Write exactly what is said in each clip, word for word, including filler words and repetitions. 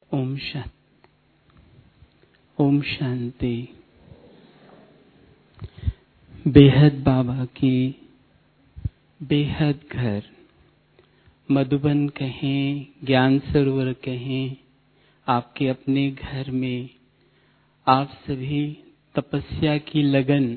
ओम शांति। ओम शांति। बेहद बाबा की बेहद घर, मधुबन कहें, ज्ञान सरोवर कहें, आपके अपने घर में आप सभी तपस्या की लगन,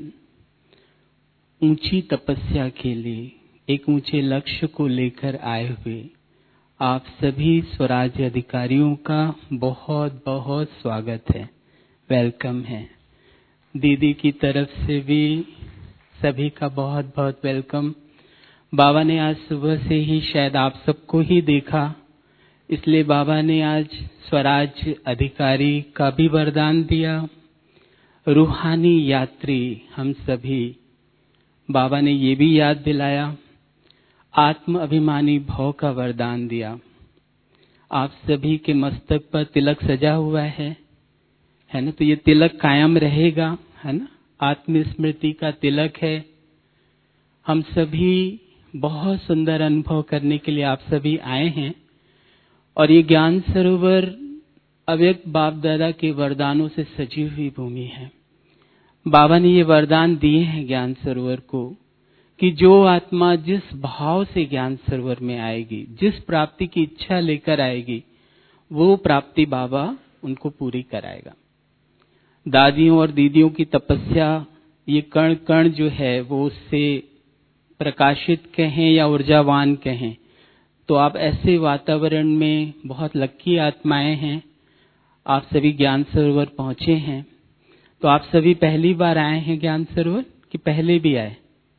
ऊंची तपस्या के लिए एक ऊंचे लक्ष्य को लेकर आए हुए आप सभी स्वराज्य अधिकारियों का बहुत बहुत स्वागत है, वेलकम है। दीदी की तरफ से भी सभी का बहुत बहुत वेलकम। बाबा ने आज सुबह से ही शायद आप सबको ही देखा, इसलिए बाबा ने आज स्वराज्य अधिकारी का भी वरदान दिया। रूहानी यात्री हम सभी, बाबा ने ये भी याद दिलाया, आत्म अभिमानी भाव का वरदान दिया। आप सभी के मस्तक पर तिलक सजा हुआ है, है ना? तो ये तिलक कायम रहेगा, है ना? आत्मस्मृति का तिलक है। हम सभी बहुत सुंदर अनुभव करने के लिए आप सभी आए हैं और ये ज्ञान सरोवर अव्यक्त बाप दादा के वरदानों से सजी हुई भूमि है। बाबा ने ये वरदान दिए हैं ज्ञान सरोवर को कि जो आत्मा जिस भाव से ज्ञान सरोवर में आएगी, जिस प्राप्ति की इच्छा लेकर आएगी, वो प्राप्ति बाबा उनको पूरी कराएगा। दादियों और दीदियों की तपस्या, ये कण कण जो है वो उससे प्रकाशित कहें या ऊर्जावान कहें, तो आप ऐसे वातावरण में बहुत लक्की आत्माएं हैं। आप सभी ज्ञान सरोवर पहुंचे हैं। तो आप सभी पहली बार आए हैं ज्ञान सरोवर कि पहले भी आए?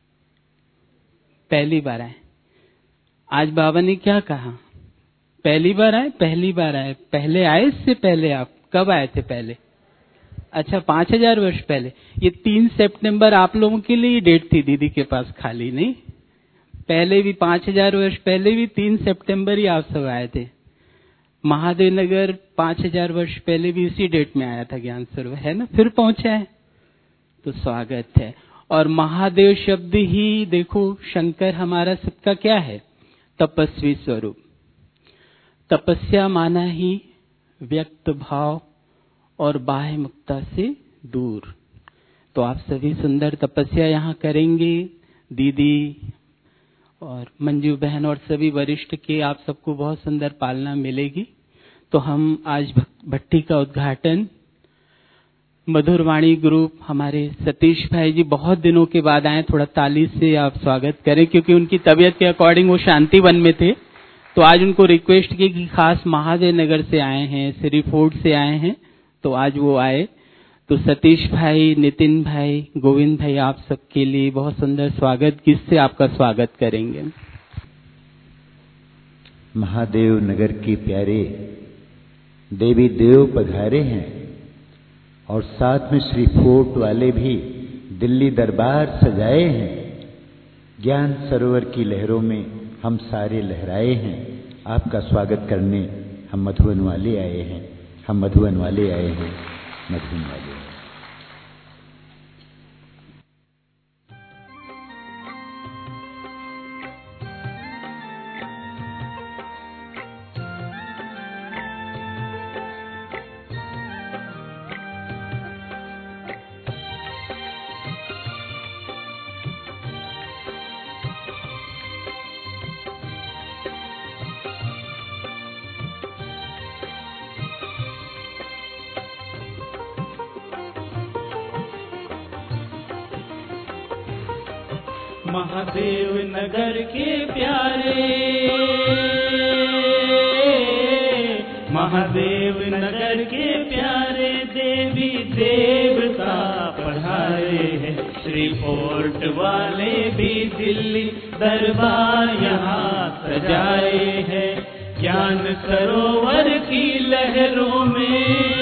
पहली बार आए। आज बाबा ने क्या कहा? पहली बार आए? पहली बार आए। पहले आए? इससे पहले आप कब आए थे पहले? अच्छा, पांच हजार वर्ष पहले। ये तीन सितंबर आप लोगों के लिए डेट थी दीदी के पास खाली, नहीं? पहले भी पांच हजार वर्ष पहले भी तीन सितंबर ही आप सब आए थे। महादेव नगर पांच हजार वर्ष पहले भी इसी डेट में आया था ज्ञान सरोवर, है ना? फिर पहुंचा है, तो स्वागत है। और महादेव शब्द ही देखो, शंकर हमारा सबका क्या है? तपस्वी स्वरूप। तपस्या माना ही व्यक्त भाव और बाह्य मुक्ता से दूर। तो आप सभी सुंदर तपस्या यहाँ करेंगे। दीदी और मंजू बहन और सभी वरिष्ठ के आप सबको बहुत सुंदर पालना मिलेगी। तो हम आज भट्टी का उद्घाटन मधुरवाणी ग्रुप, हमारे सतीश भाई जी बहुत दिनों के बाद आए, थोड़ा ताली से आप स्वागत करें, क्योंकि उनकी तबीयत के अकॉर्डिंग वो शांति वन में थे। तो आज उनको रिक्वेस्ट की कि खास महादेव नगर से आए हैं, श्री फोर्ट से आए हैं, तो आज वो आए। तो सतीश भाई, नितिन भाई, गोविंद भाई, आप सबके लिए बहुत सुंदर स्वागत। किससे आपका स्वागत करेंगे? महादेव नगर के प्यारे देवी देव पधारे हैं और साथ में श्री फोर्ट वाले भी दिल्ली दरबार सजाए हैं। ज्ञान सरोवर की लहरों में हम सारे लहराए हैं। आपका स्वागत करने हम मधुबन वाले आए हैं। हम मधुबन वाले आए हैं, मधुबन वाले। महादेव नगर के प्यारे, महादेव नगर के प्यारे देवी देवता पधारे हैं। श्री फोर्ट वाले भी दिल्ली दरबार यहाँ सजाए हैं। ज्ञान सरोवर की लहरों में,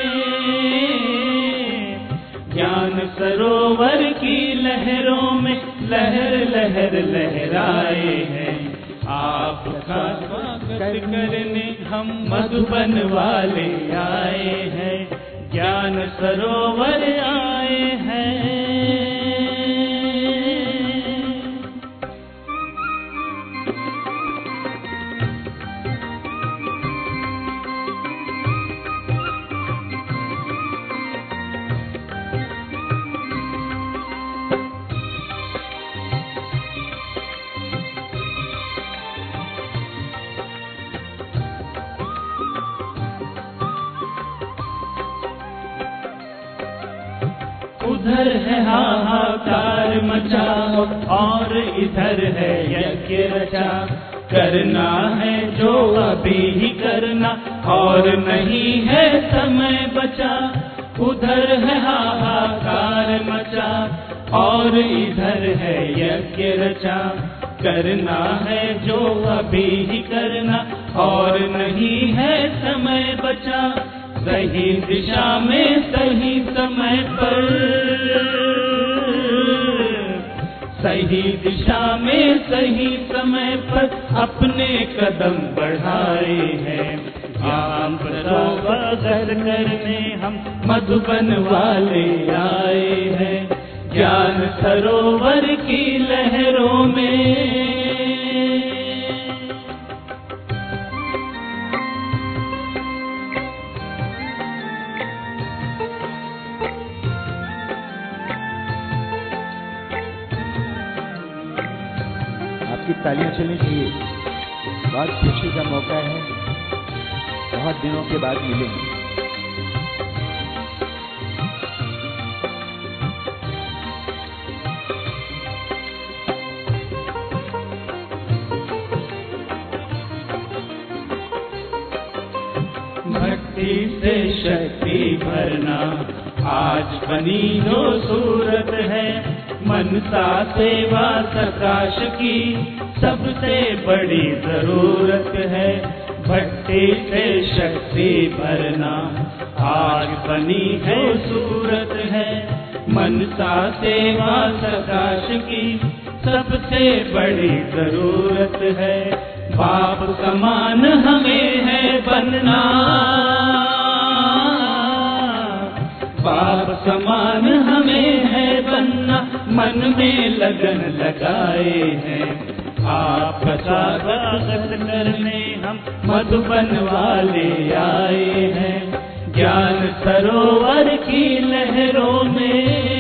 ज्ञान सरोवर की लहरों में लहर लहर लहराए हैं। आपका स्वागत करने हम मधुबन वाले आए हैं, ज्ञान सरोवर आए हैं। उधर है हाहाकार मचा और इधर है यज्ञ रचा। करना है जो अभी ही करना और नहीं है समय बचा। उधर है हाहाकार मचा और इधर है यज्ञ रचा। करना है जो अभी ही करना और नहीं है समय बचा। सही दिशा में सही समय पर, सही दिशा में सही समय पर अपने कदम बढ़ाए हैं। ज्ञान सरोवर करने हम मधुबन वाले आए हैं। ज्ञान सरोवर की लहरों में तालियां चलनी चाहिए। बहुत खुशी का मौका है, बहुत दिनों के बाद मिलेंगे। भक्ति से शक्ति भरना आज बनी जो सूरत है। मनसा सेवा प्रकाश की सबसे बड़ी जरूरत है। भक्ति से शक्ति भरना आज बनी है सूरत है। मनसा सेवा प्रकाश की सबसे बड़ी जरूरत है। बाप समान हमें है बनना, बाप समान हमें है बनना। मन में लगन लगाए हैं। आपका स्वागत करने हम मधुबन वाले आए हैं। ज्ञान सरोवर की लहरों में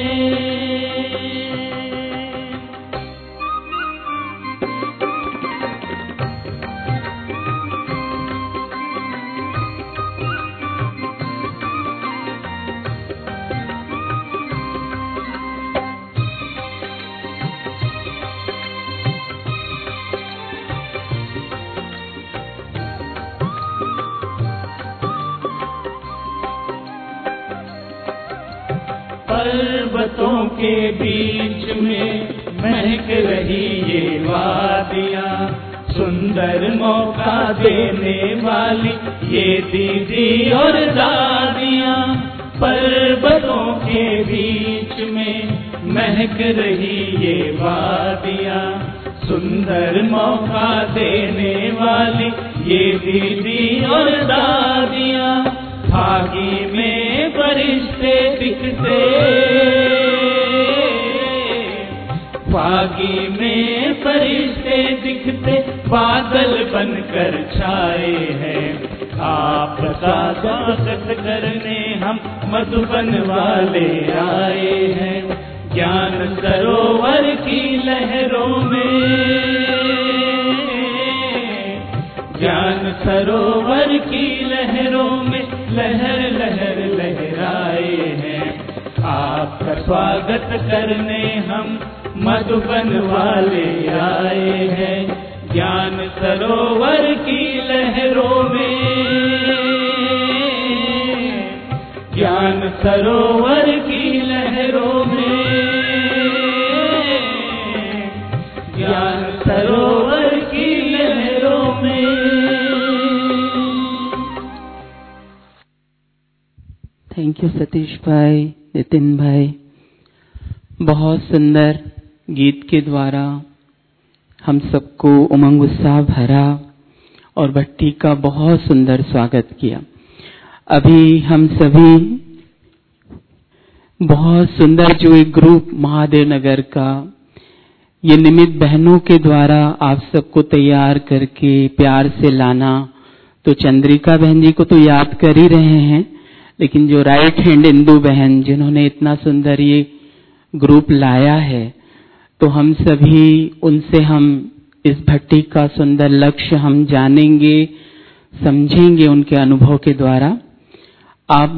पर्वतों के बीच में महक रही ये वादियाँ। सुंदर मौका देने वाली ये दीदी और दादियाँ। पर्वतों के बीच में महक रही ये वादियाँ। सुंदर मौका देने वाली ये दीदी और दादियाँ। भागी में फरिश्ते दिखते, भागी में फरिश्ते दिखते बादल बनकर छाए हैं। आपका स्वागत करने हम मधुबन वाले आए हैं। ज्ञान सरोवर की लहरों में, ज्ञान सरोवर की लहरों में लहर लहर लहराए हैं। आपका स्वागत करने हम मधुबन वाले आए हैं। ज्ञान सरोवर की लहरों में, ज्ञान सरोवर की लहरों में, ज्ञान सरोवर की लहरों में। थैंक यू सतीश भाई, नितिन भाई। बहुत सुंदर गीत के द्वारा हम सबको उमंग उत्साह भरा और भट्टी का बहुत सुंदर स्वागत किया। अभी हम सभी बहुत सुंदर जो एक ग्रुप महादेव नगर का ये निमित्त बहनों के द्वारा आप सबको तैयार करके प्यार से लाना, तो चंद्रिका बहन जी को तो याद कर ही रहे हैं, लेकिन जो राइट हैंड इंदु बहन जिन्होंने इतना सुंदर ये ग्रुप लाया है, तो हम सभी उनसे हम इस भट्टी का सुंदर लक्ष्य हम जानेंगे, समझेंगे उनके अनुभव के द्वारा। आप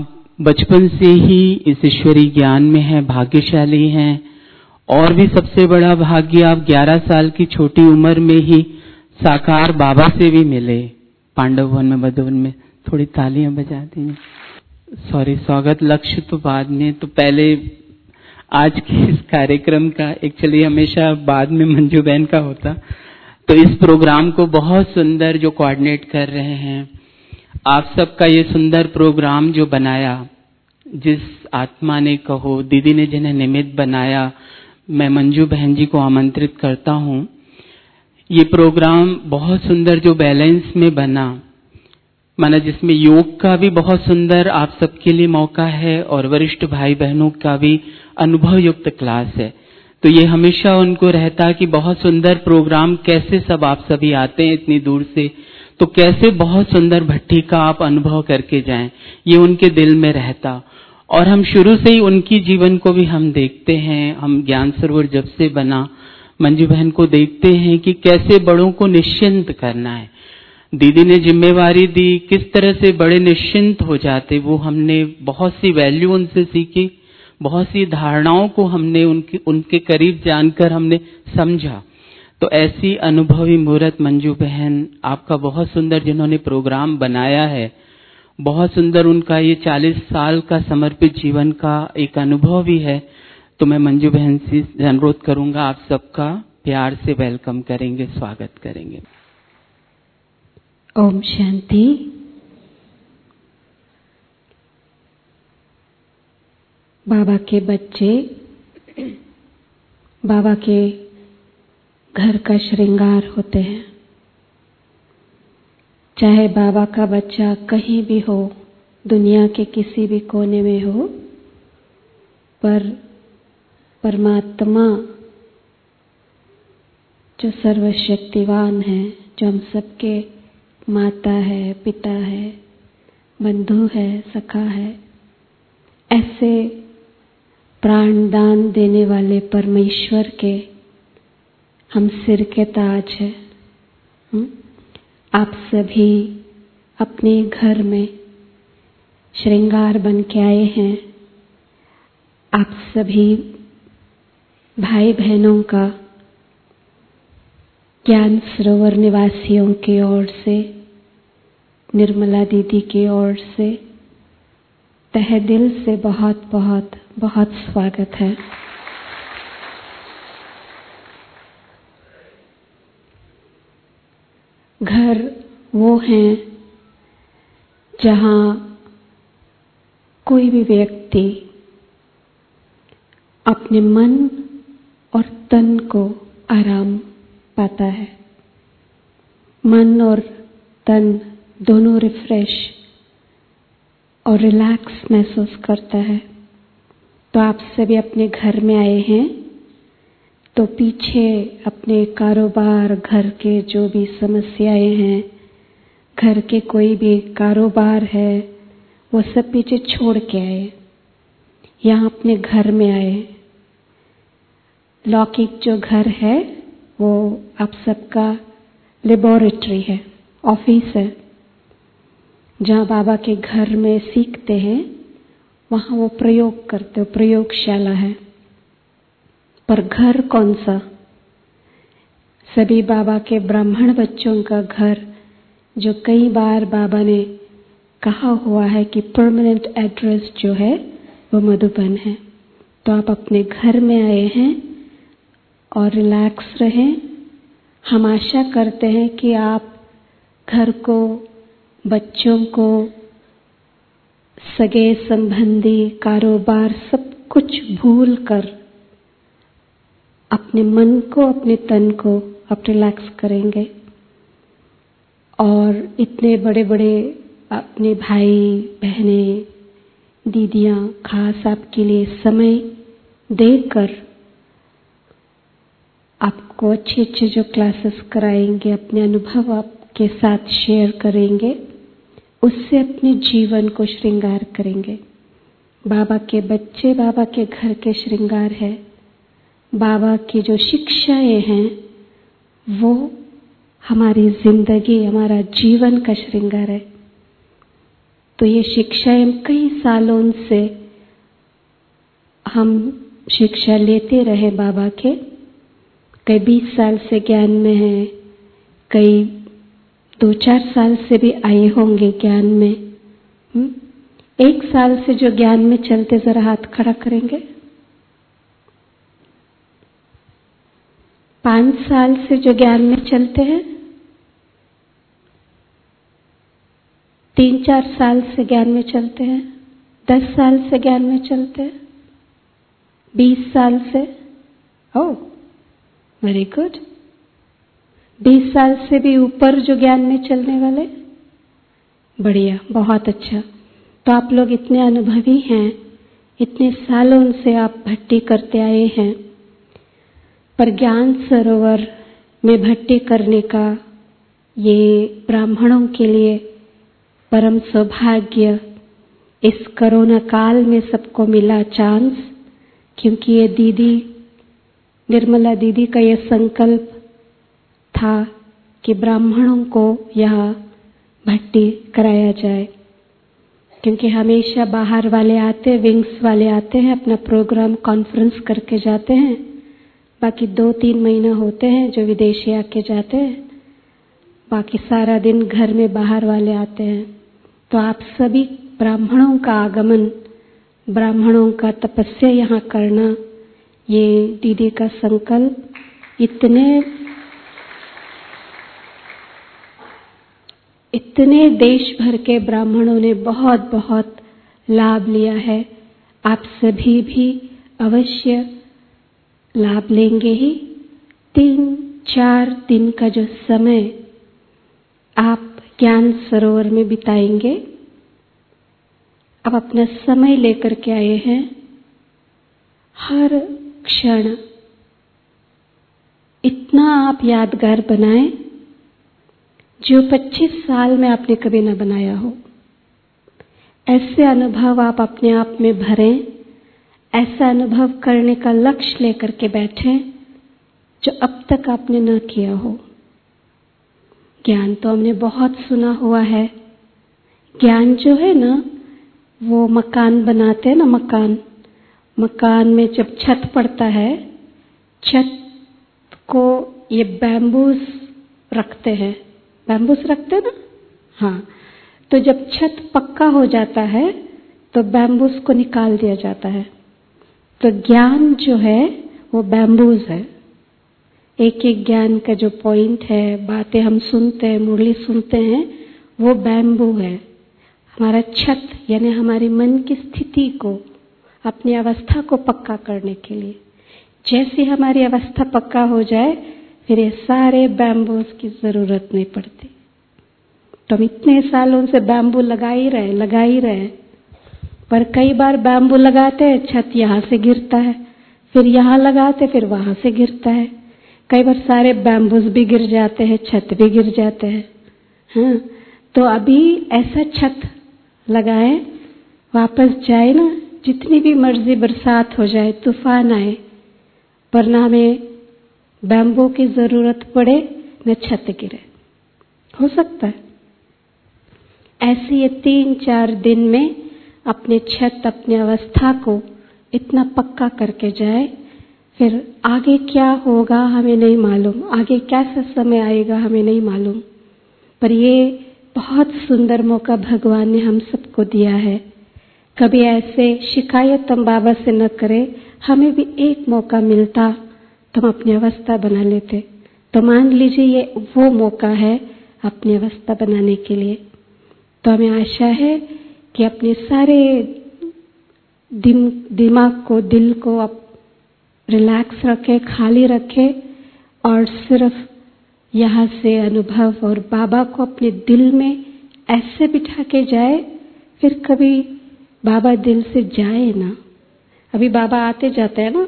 बचपन से ही इस ईश्वरी ज्ञान में हैं, भाग्यशाली हैं। और भी सबसे बड़ा भाग्य, आप ग्यारह साल की छोटी उम्र में ही साकार बाबा से भी मिले। पांडव वन में, बधवन में। थोड़ी तालियां बजा दीजिए। सॉरी, स्वागत लक्ष्य तो बाद में, तो पहले आज के इस कार्यक्रम का एक्चुअली हमेशा बाद में मंजू बहन का होता। तो इस प्रोग्राम को बहुत सुंदर जो कोऑर्डिनेट कर रहे हैं, आप सबका ये सुंदर प्रोग्राम जो बनाया, जिस आत्मा ने कहो, दीदी ने जिन्हें निमित्त बनाया, मैं मंजू बहन जी को आमंत्रित करता हूँ। ये प्रोग्राम बहुत सुंदर जो बैलेंस में बना, माना जिसमें योग का भी बहुत सुंदर आप सबके लिए मौका है और वरिष्ठ भाई बहनों का भी अनुभव युक्त क्लास है। तो ये हमेशा उनको रहता कि बहुत सुंदर प्रोग्राम, कैसे सब आप सभी आते हैं इतनी दूर से, तो कैसे बहुत सुंदर भट्टी का आप अनुभव करके जाएं, ये उनके दिल में रहता। और हम शुरू से ही उनकी जीवन को भी हम देखते हैं। हम ज्ञान सरोवर जब से बना, मंजू बहन को देखते हैं कि कैसे बड़ों को निश्चिंत करना है। दीदी ने जिम्मेवारी दी, किस तरह से बड़े निश्चिंत हो जाते, वो हमने बहुत सी वैल्यू उनसे सीखी, बहुत सी धारणाओं को हमने उनके उनके करीब जानकर हमने समझा। तो ऐसी अनुभवी मूर्त मंजू बहन, आपका बहुत सुंदर जिन्होंने प्रोग्राम बनाया है, बहुत सुंदर उनका ये चालीस साल का समर्पित जीवन का एक अनुभव भी है। तो मैं मंजू बहन से अनुरोध करूंगा, आप सबका प्यार से वेलकम करेंगे, स्वागत करेंगे। ओम शांति। बाबा के बच्चे बाबा के घर का श्रृंगार होते हैं। चाहे बाबा का बच्चा कहीं भी हो, दुनिया के किसी भी कोने में हो, पर परमात्मा जो सर्वशक्तिवान है, जो हम सबके माता है, पिता है, बंधु है, सखा है, ऐसे प्राण दान देने वाले परमेश्वर के हम सिर के ताज हैं। आप सभी अपने घर में श्रृंगार बन के आए हैं। आप सभी भाई बहनों का ज्ञान सरोवर निवासियों की ओर से, निर्मला दीदी की ओर से तहे दिल से बहुत बहुत बहुत स्वागत है। घर वो हैं जहाँ कोई भी व्यक्ति अपने मन और तन को आराम पाता है। मन और तन दोनों रिफ्रेश और रिलैक्स महसूस करता है। तो आप सभी अपने घर में आए हैं, तो पीछे अपने कारोबार, घर के जो भी समस्याएं हैं, घर के कोई भी कारोबार है, वो सब पीछे छोड़ के आए, यहाँ अपने घर में आए। लौकिक जो घर है वो आप सबका लेबोरेटरी है, ऑफिस है, जहाँ बाबा के घर में सीखते हैं, वहाँ वो प्रयोग करते हो, प्रयोगशाला है। पर घर कौन सा? सभी बाबा के ब्राह्मण बच्चों का घर, जो कई बार बाबा ने कहा हुआ है कि परमानेंट एड्रेस जो है वो मधुबन है। तो आप अपने घर में आए हैं और रिलैक्स रहें। हम आशा करते हैं कि आप घर को, बच्चों को, सगे संबंधी, कारोबार सब कुछ भूल कर अपने मन को, अपने तन को आप रिलैक्स करेंगे और इतने बड़े बड़े अपने भाई बहनें, दीदियाँ खास आपके लिए समय देकर आपको अच्छे अच्छे जो क्लासेस कराएंगे, अपने अनुभव आपके साथ शेयर करेंगे, उससे अपने जीवन को श्रृंगार करेंगे। बाबा के बच्चे बाबा के घर के श्रृंगार है। बाबा की जो शिक्षाएं हैं वो हमारी जिंदगी, हमारा जीवन का श्रृंगार है। तो ये शिक्षाएं कई सालों से हम शिक्षा लेते रहे बाबा के। कई बीस साल से ज्ञान में हैं, कई दो चार साल से भी आए होंगे ज्ञान में। हुँ? एक साल से जो ज्ञान में चलते, जरा हाथ खड़ा करेंगे। पांच साल से जो ज्ञान में चलते हैं, तीन चार साल से ज्ञान में चलते हैं, दस साल से ज्ञान में चलते हैं, बीस साल से, ओह वेरी गुड, बीस साल से भी ऊपर जो ज्ञान में चलने वाले, बढ़िया, बहुत अच्छा। तो आप लोग इतने अनुभवी हैं, इतने सालों से आप भट्टी करते आए हैं। पर ज्ञान सरोवर में भट्टी करने का ये ब्राह्मणों के लिए परम सौभाग्य इस कोरोना काल में सबको मिला चांस, क्योंकि ये दीदी निर्मला दीदी का ये संकल्प था कि ब्राह्मणों को यहाँ भट्टी कराया जाए। क्योंकि हमेशा बाहर वाले आते, विंग्स वाले आते हैं, अपना प्रोग्राम कॉन्फ्रेंस करके जाते हैं, बाकी दो तीन महीना होते हैं जो विदेशी आके जाते हैं, बाकी सारा दिन घर में बाहर वाले आते हैं। तो आप सभी ब्राह्मणों का आगमन, ब्राह्मणों का तपस्या यहाँ करना, ये दीदी का संकल्प, इतने इतने देश भर के ब्राह्मणों ने बहुत बहुत लाभ लिया है। आप सभी भी अवश्य लाभ लेंगे ही। तीन चार दिन का जो समय आप ज्ञान सरोवर में बिताएंगे, आप अपना समय लेकर के आए हैं। हर क्षण इतना आप यादगार बनाएं जो पच्चीस साल में आपने कभी न बनाया हो। ऐसे अनुभव आप अपने आप में भरें, ऐसा अनुभव करने का लक्ष्य लेकर के बैठें जो अब तक आपने न किया हो। ज्ञान तो हमने बहुत सुना हुआ है। ज्ञान जो है ना, वो मकान बनाते हैं ना, मकान मकान में जब छत पड़ता है, छत को ये बैम्बूस रखते हैं, बैम्बूस रखते हैं ना, हाँ। तो जब छत पक्का हो जाता है तो बैम्बूस को निकाल दिया जाता है। तो ज्ञान जो है वो बैम्बूस है। एक एक ज्ञान का जो पॉइंट है, बातें हम सुनते हैं, मुरली सुनते हैं, वो बैम्बू है। हमारा छत यानी हमारी मन की स्थिति को, अपनी अवस्था को पक्का करने के लिए। जैसे हमारी अवस्था पक्का हो जाए, फिर ये सारे बैम्बूस की जरूरत नहीं पड़ती। तो हम इतने सालों से बैम्बू लगा ही रहे लगा ही रहे पर कई बार बैम्बू लगाते हैं, छत यहाँ से गिरता है, फिर यहाँ लगाते, फिर वहां से गिरता है। कई बार सारे बैम्बूस भी गिर जाते हैं, छत भी गिर जाते हैं। हाँ, तो अभी ऐसा छत लगाएं, वापस जाए ना, जितनी भी मर्जी बरसात हो जाए, तूफान आए, पर ना हमें बैम्बू की जरूरत पड़े न छत गिरे। हो सकता है ऐसे ये तीन चार दिन में अपने छत, अपनी अवस्था को इतना पक्का करके जाए। फिर आगे क्या होगा हमें नहीं मालूम, आगे कैसा समय आएगा हमें नहीं मालूम, पर ये बहुत सुंदर मौका भगवान ने हम सबको दिया है। कभी ऐसे शिकायत हम बाबा से न करें, हमें भी एक मौका मिलता तो हम अपनी अवस्था बना लेते। तो मान लीजिए ये वो मौका है अपनी अवस्था बनाने के लिए। तो हमें आशा है कि अपने सारे दिम, दिमाग को, दिल को आप रिलैक्स रखें, खाली रखें और सिर्फ यहाँ से अनुभव और बाबा को अपने दिल में ऐसे बिठा के जाए। फिर कभी बाबा दिल से जाए ना, अभी बाबा आते जाते हैं ना,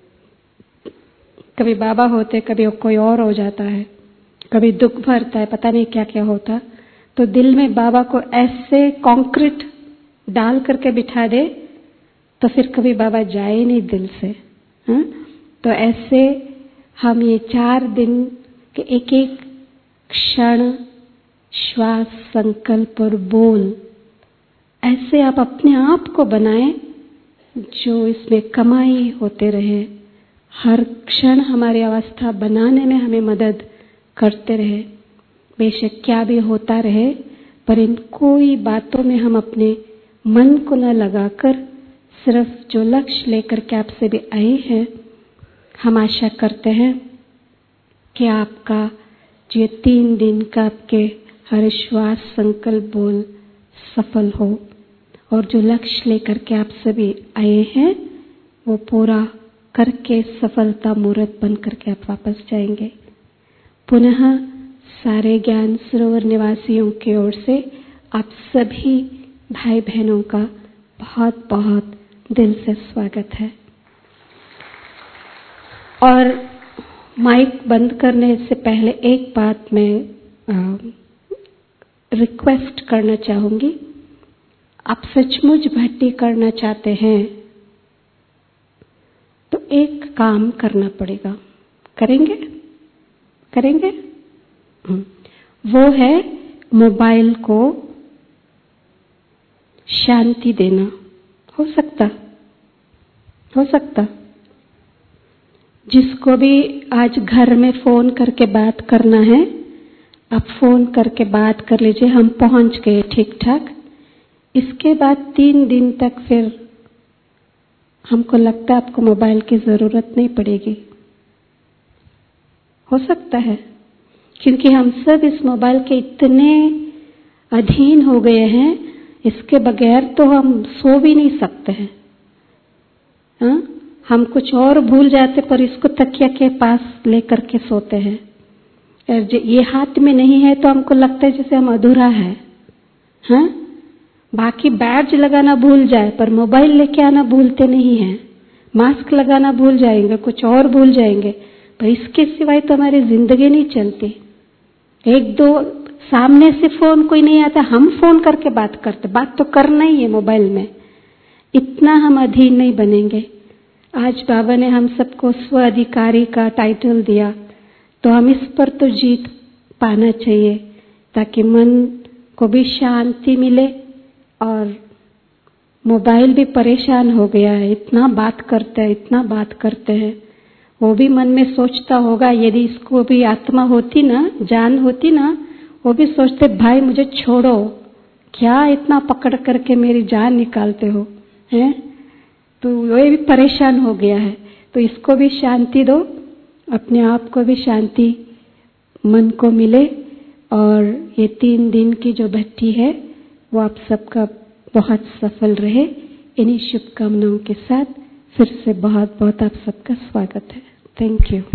कभी बाबा होते, कभी कोई और हो जाता है, कभी दुख भरता है, पता नहीं क्या क्या होता। तो दिल में बाबा को ऐसे कंक्रीट डाल करके बिठा दे तो फिर कभी बाबा जाए नहीं दिल से। हाँ? तो ऐसे हम ये चार दिन के एक एक क्षण, श्वास, संकल्प और बोल ऐसे आप अपने आप को बनाएं जो इसमें कमाई होते रहे, हर क्षण हमारी अवस्था बनाने में हमें मदद करते रहे। बेशक क्या भी होता रहे, पर इन कोई बातों में हम अपने मन को न लगाकर सिर्फ जो लक्ष्य लेकर के आपसे भी आए हैं, हम आशा करते हैं कि आपका ये तीन दिन का आपके हर श्वास संकल्प बोल सफल हो और जो लक्ष्य लेकर के आप सभी आए हैं वो पूरा करके सफलता मूर्त बन करके आप वापस जाएंगे। पुनः सारे ज्ञान सरोवर निवासियों की ओर से आप सभी भाई बहनों का बहुत बहुत दिल से स्वागत है। और माइक बंद करने से पहले एक बात मैं रिक्वेस्ट करना चाहूंगी। आप सचमुच भक्ति करना चाहते हैं तो एक काम करना पड़ेगा। करेंगे करेंगे वो है मोबाइल को शांति देना। हो सकता हो सकता जिसको भी आज घर में फोन करके बात करना है, आप फोन करके बात कर लीजिए। हम पहुंच गए ठीक ठाक। इसके बाद तीन दिन तक फिर हमको लगता है आपको मोबाइल की जरूरत नहीं पड़ेगी। हो सकता है, क्योंकि हम सब इस मोबाइल के इतने अधीन हो गए हैं, इसके बगैर तो हम सो भी नहीं सकते हैं। हाँ? हम कुछ और भूल जाते पर इसको तकिया के पास लेकर के सोते हैं। और ये हाथ में नहीं है तो हमको लगता है जैसे हम अधूरा है। हाँ? बाकी बैज लगाना भूल जाए पर मोबाइल लेके आना भूलते नहीं हैं। मास्क लगाना भूल जाएंगे, कुछ और भूल जाएंगे, पर इसके सिवाय तो हमारी जिंदगी नहीं चलती। एक दो सामने से फोन कोई नहीं आता, हम फोन करके बात करते। बात तो करना ही है मोबाइल में। इतना हम अधीन नहीं बनेंगे। आज बाबा ने हम सबको स्व अधिकारी का टाइटल दिया, तो हम इस पर तो जीत पाना चाहिए ताकि मन को भी शांति मिले। और मोबाइल भी परेशान हो गया है, इतना बात करते हैं इतना बात करते हैं। वो भी मन में सोचता होगा, यदि इसको भी आत्मा होती ना, जान होती ना, वो भी सोचते भाई मुझे छोड़ो, क्या इतना पकड़ करके मेरी जान निकालते हो हैं। तो वो भी परेशान हो गया है। तो इसको भी शांति दो, अपने आप को भी शांति मन को मिले। और ये तीन दिन की जो भक्ति है वो आप सबका बहुत सफल रहे। इन्हीं शुभकामनाओं के साथ फिर से बहुत बहुत आप सबका स्वागत है। Thank you.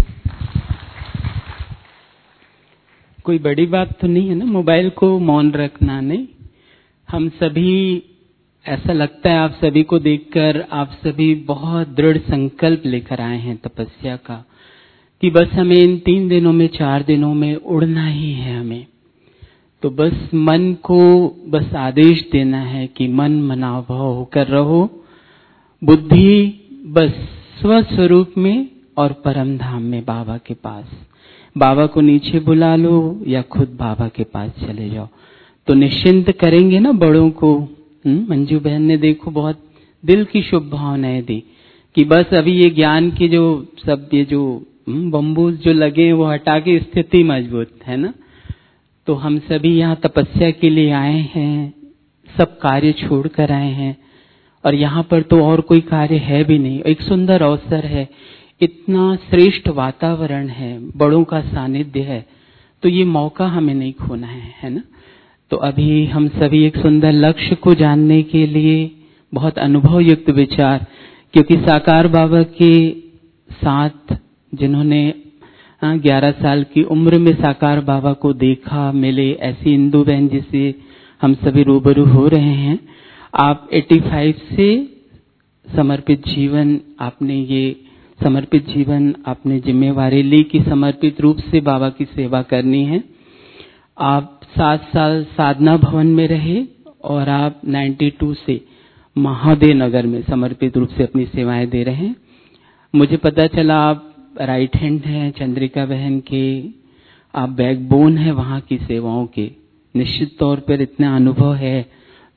कोई बड़ी बात तो नहीं है ना मोबाइल को मौन रखना। नहीं, हम सभी, ऐसा लगता है आप सभी को देखकर आप सभी बहुत दृढ़ संकल्प लेकर आए हैं तपस्या का, कि बस हमें इन तीन दिनों में, चार दिनों में उड़ना ही है। हमें तो बस मन को बस आदेश देना है कि मन मनाभाव होकर रहो, बुद्धि बस स्वस्वरूप में और परम धाम में बाबा के पास। बाबा को नीचे बुला लो या खुद बाबा के पास चले जाओ, तो निश्चिंत करेंगे ना बड़ों को। मंजू बहन ने देखो बहुत दिल की शुभ भावनाएं दी कि बस अभी ये ज्ञान के जो सब ये जो बम्बूज जो लगे वो हटा के स्थिति मजबूत है ना। तो हम सभी यहाँ तपस्या के लिए आए हैं, सब कार्य छोड़ कर आए हैं, और यहाँ पर तो और कोई कार्य है भी नहीं। एक सुंदर अवसर है, इतना श्रेष्ठ वातावरण है, बड़ों का सानिध्य है, तो ये मौका हमें नहीं खोना है, है ना। तो अभी हम सभी एक सुंदर लक्ष्य को जानने के लिए बहुत अनुभव युक्त विचार, क्योंकि साकार बाबा के साथ जिन्होंने ग्यारह साल की उम्र में साकार बाबा को देखा, मिले, ऐसी इंदु बहन जिसे हम सभी रूबरू हो रहे हैं। आप पचासी से समर्पित जीवन, आपने ये समर्पित जीवन आपने जिम्मेवारी ली कि समर्पित रूप से बाबा की सेवा करनी है। आप सात साल साधना भवन में रहे और आप बानवे से महादेव नगर में समर्पित रूप से अपनी सेवाएं दे रहे हैं। मुझे पता चला आप राइट हैंड हैं चंद्रिका बहन के, आप बैकबोन है वहाँ की सेवाओं के। निश्चित तौर पर इतना अनुभव है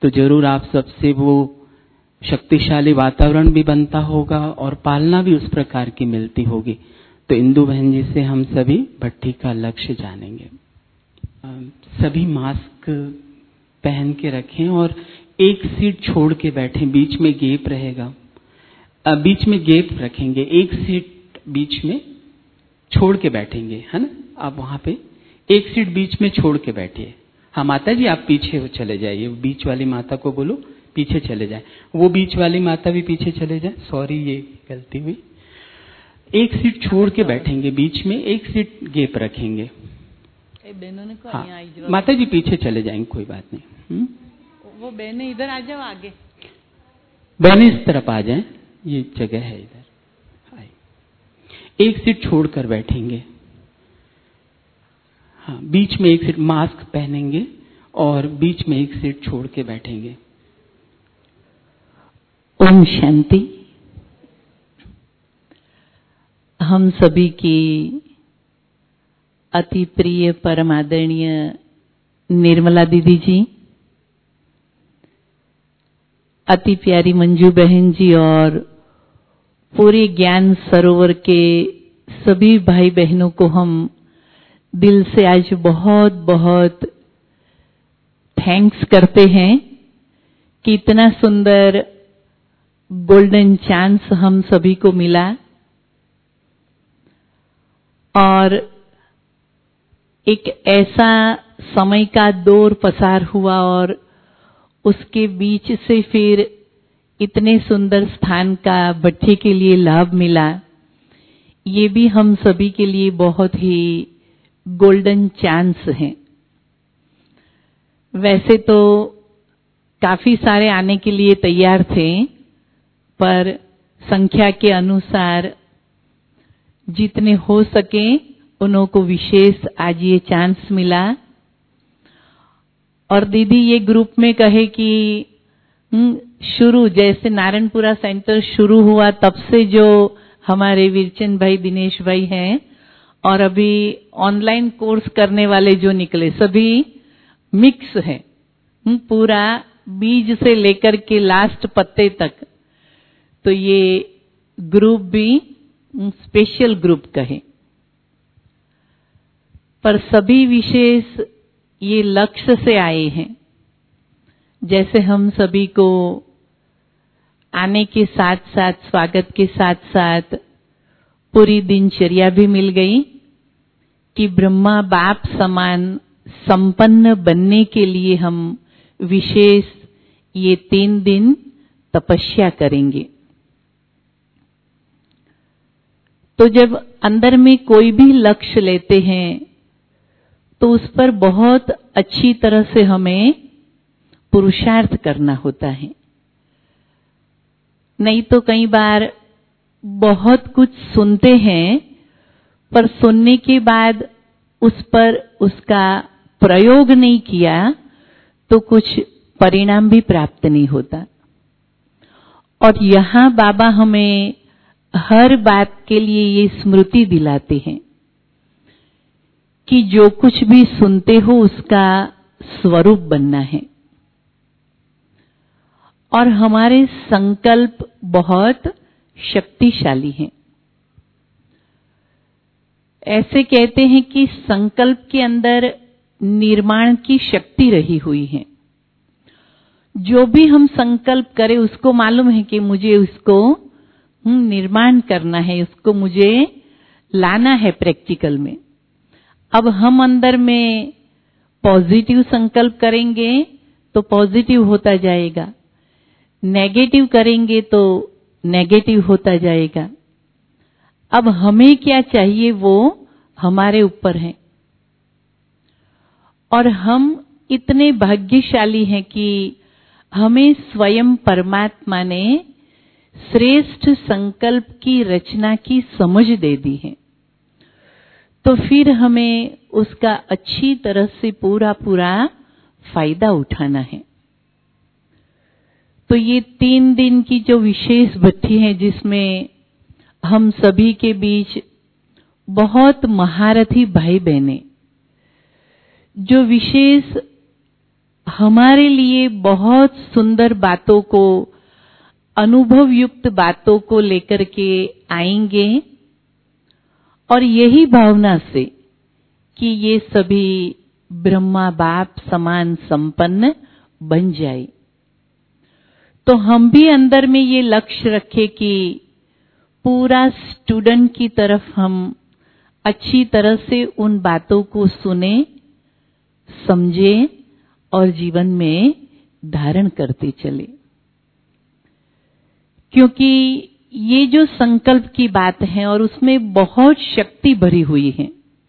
तो जरूर आप सबसे वो शक्तिशाली वातावरण भी बनता होगा और पालना भी उस प्रकार की मिलती होगी। तो इंदु बहन जी से हम सभी भट्ठी का लक्ष्य जानेंगे। सभी मास्क पहन के रखें और एक सीट छोड़ के बैठें, बीच में गैप रहेगा। बीच में गैप रखेंगे, एक सीट बीच में छोड़ के बैठेंगे, है ना। आप वहां पे एक सीट बीच में छोड़ के बैठिए। हाँ माता जी आप पीछे चले जाइए, बीच वाली माता को बोलो पीछे चले जाए, वो बीच वाली माता भी पीछे चले जाए। सॉरी ये गलती हुई। एक सीट छोड़ के बैठेंगे, बीच में एक सीट गैप रखेंगे। हाँ माता जी पीछे चले जाएंगे, कोई बात नहीं। हुँ? वो बहने इधर आ जाओ, आगे बहने इस तरफ आ जाएं, ये जगह है इधर। एक सीट छोड़कर बैठेंगे। हाँ बीच में एक सीट, मास्क पहनेंगे और बीच में एक सीट छोड़ के बैठेंगे। ओम शांति। हम सभी की अति प्रिय परम आदरणीय निर्मला दीदी जी, अति प्यारी मंजू बहन जी और पूरे ज्ञान सरोवर के सभी भाई बहनों को हम दिल से आज बहुत बहुत थैंक्स करते हैं कि इतना सुंदर गोल्डन चांस हम सभी को मिला और एक ऐसा समय का दौर पसार हुआ और उसके बीच से फिर इतने सुंदर स्थान का भट्ठी के लिए लाभ मिला। ये भी हम सभी के लिए बहुत ही गोल्डन चांस है। वैसे तो काफी सारे आने के लिए तैयार थे, पर संख्या के अनुसार जितने हो सके उन्हों को विशेष आज ये चांस मिला। और दीदी ये ग्रुप में कहे कि शुरू जैसे नारायणपुरा सेंटर शुरू हुआ तब से जो हमारे वीरचंद भाई, दिनेश भाई हैं और अभी ऑनलाइन कोर्स करने वाले जो निकले सभी मिक्स हैं, पूरा बीज से लेकर के लास्ट पत्ते तक। तो ये ग्रुप भी स्पेशल ग्रुप कहे, पर सभी विशेष ये लक्ष्य से आए हैं। जैसे हम सभी को आने के साथ साथ, स्वागत के साथ साथ पूरी दिनचर्या भी मिल गई कि ब्रह्मा बाप समान संपन्न बनने के लिए हम विशेष ये तीन दिन तपस्या करेंगे। तो जब अंदर में कोई भी लक्ष्य लेते हैं तो उस पर बहुत अच्छी तरह से हमें पुरुषार्थ करना होता है। नहीं तो कई बार बहुत कुछ सुनते हैं पर सुनने के बाद उस पर उसका प्रयोग नहीं किया तो कुछ परिणाम भी प्राप्त नहीं होता। और यहाँ बाबा हमें हर बात के लिए ये स्मृति दिलाते हैं कि जो कुछ भी सुनते हो उसका स्वरूप बनना है। और हमारे संकल्प बहुत शक्तिशाली हैं। ऐसे कहते हैं कि संकल्प के अंदर निर्माण की शक्ति रही हुई है। जो भी हम संकल्प करें उसको मालूम है कि मुझे उसको निर्माण करना है, उसको मुझे लाना है प्रैक्टिकल में। अब हम अंदर में पॉजिटिव संकल्प करेंगे तो पॉजिटिव होता जाएगा, नेगेटिव करेंगे तो नेगेटिव होता जाएगा। अब हमें क्या चाहिए वो हमारे ऊपर है। और हम इतने भाग्यशाली हैं कि हमें स्वयं परमात्मा ने श्रेष्ठ संकल्प की रचना की समझ दे दी है। तो फिर हमें उसका अच्छी तरह से पूरा पूरा फायदा उठाना है। तो ये तीन दिन की जो विशेष भट्ठी है जिसमें हम सभी के बीच बहुत महारथी भाई बहने जो विशेष हमारे लिए बहुत सुंदर बातों को, अनुभव युक्त बातों को लेकर के आएंगे, और यही भावना से कि ये सभी ब्रह्मा बाप समान संपन्न बन जाए, तो हम भी अंदर में ये लक्ष्य रखें कि पूरा स्टूडेंट की तरफ हम अच्छी तरह से उन बातों को सुने, समझें और जीवन में धारण करते चले। क्योंकि ये जो संकल्प की बात है और उसमें बहुत शक्ति भरी हुई है।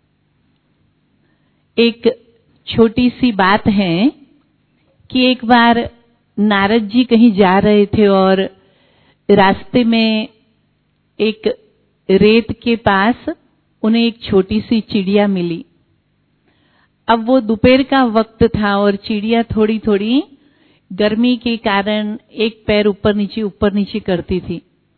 एक छोटी सी बात है कि एक बार नारद जी कहीं जा रहे थे और रास्ते में एक रेत के पास उन्हें एक छोटी सी चिड़िया मिली। अब वो दोपहर का वक्त था और चिड़िया थोड़ी थोड़ी गर्मी के कारण एक पैर ऊपर नीचे ऊपर नीचे करती थी।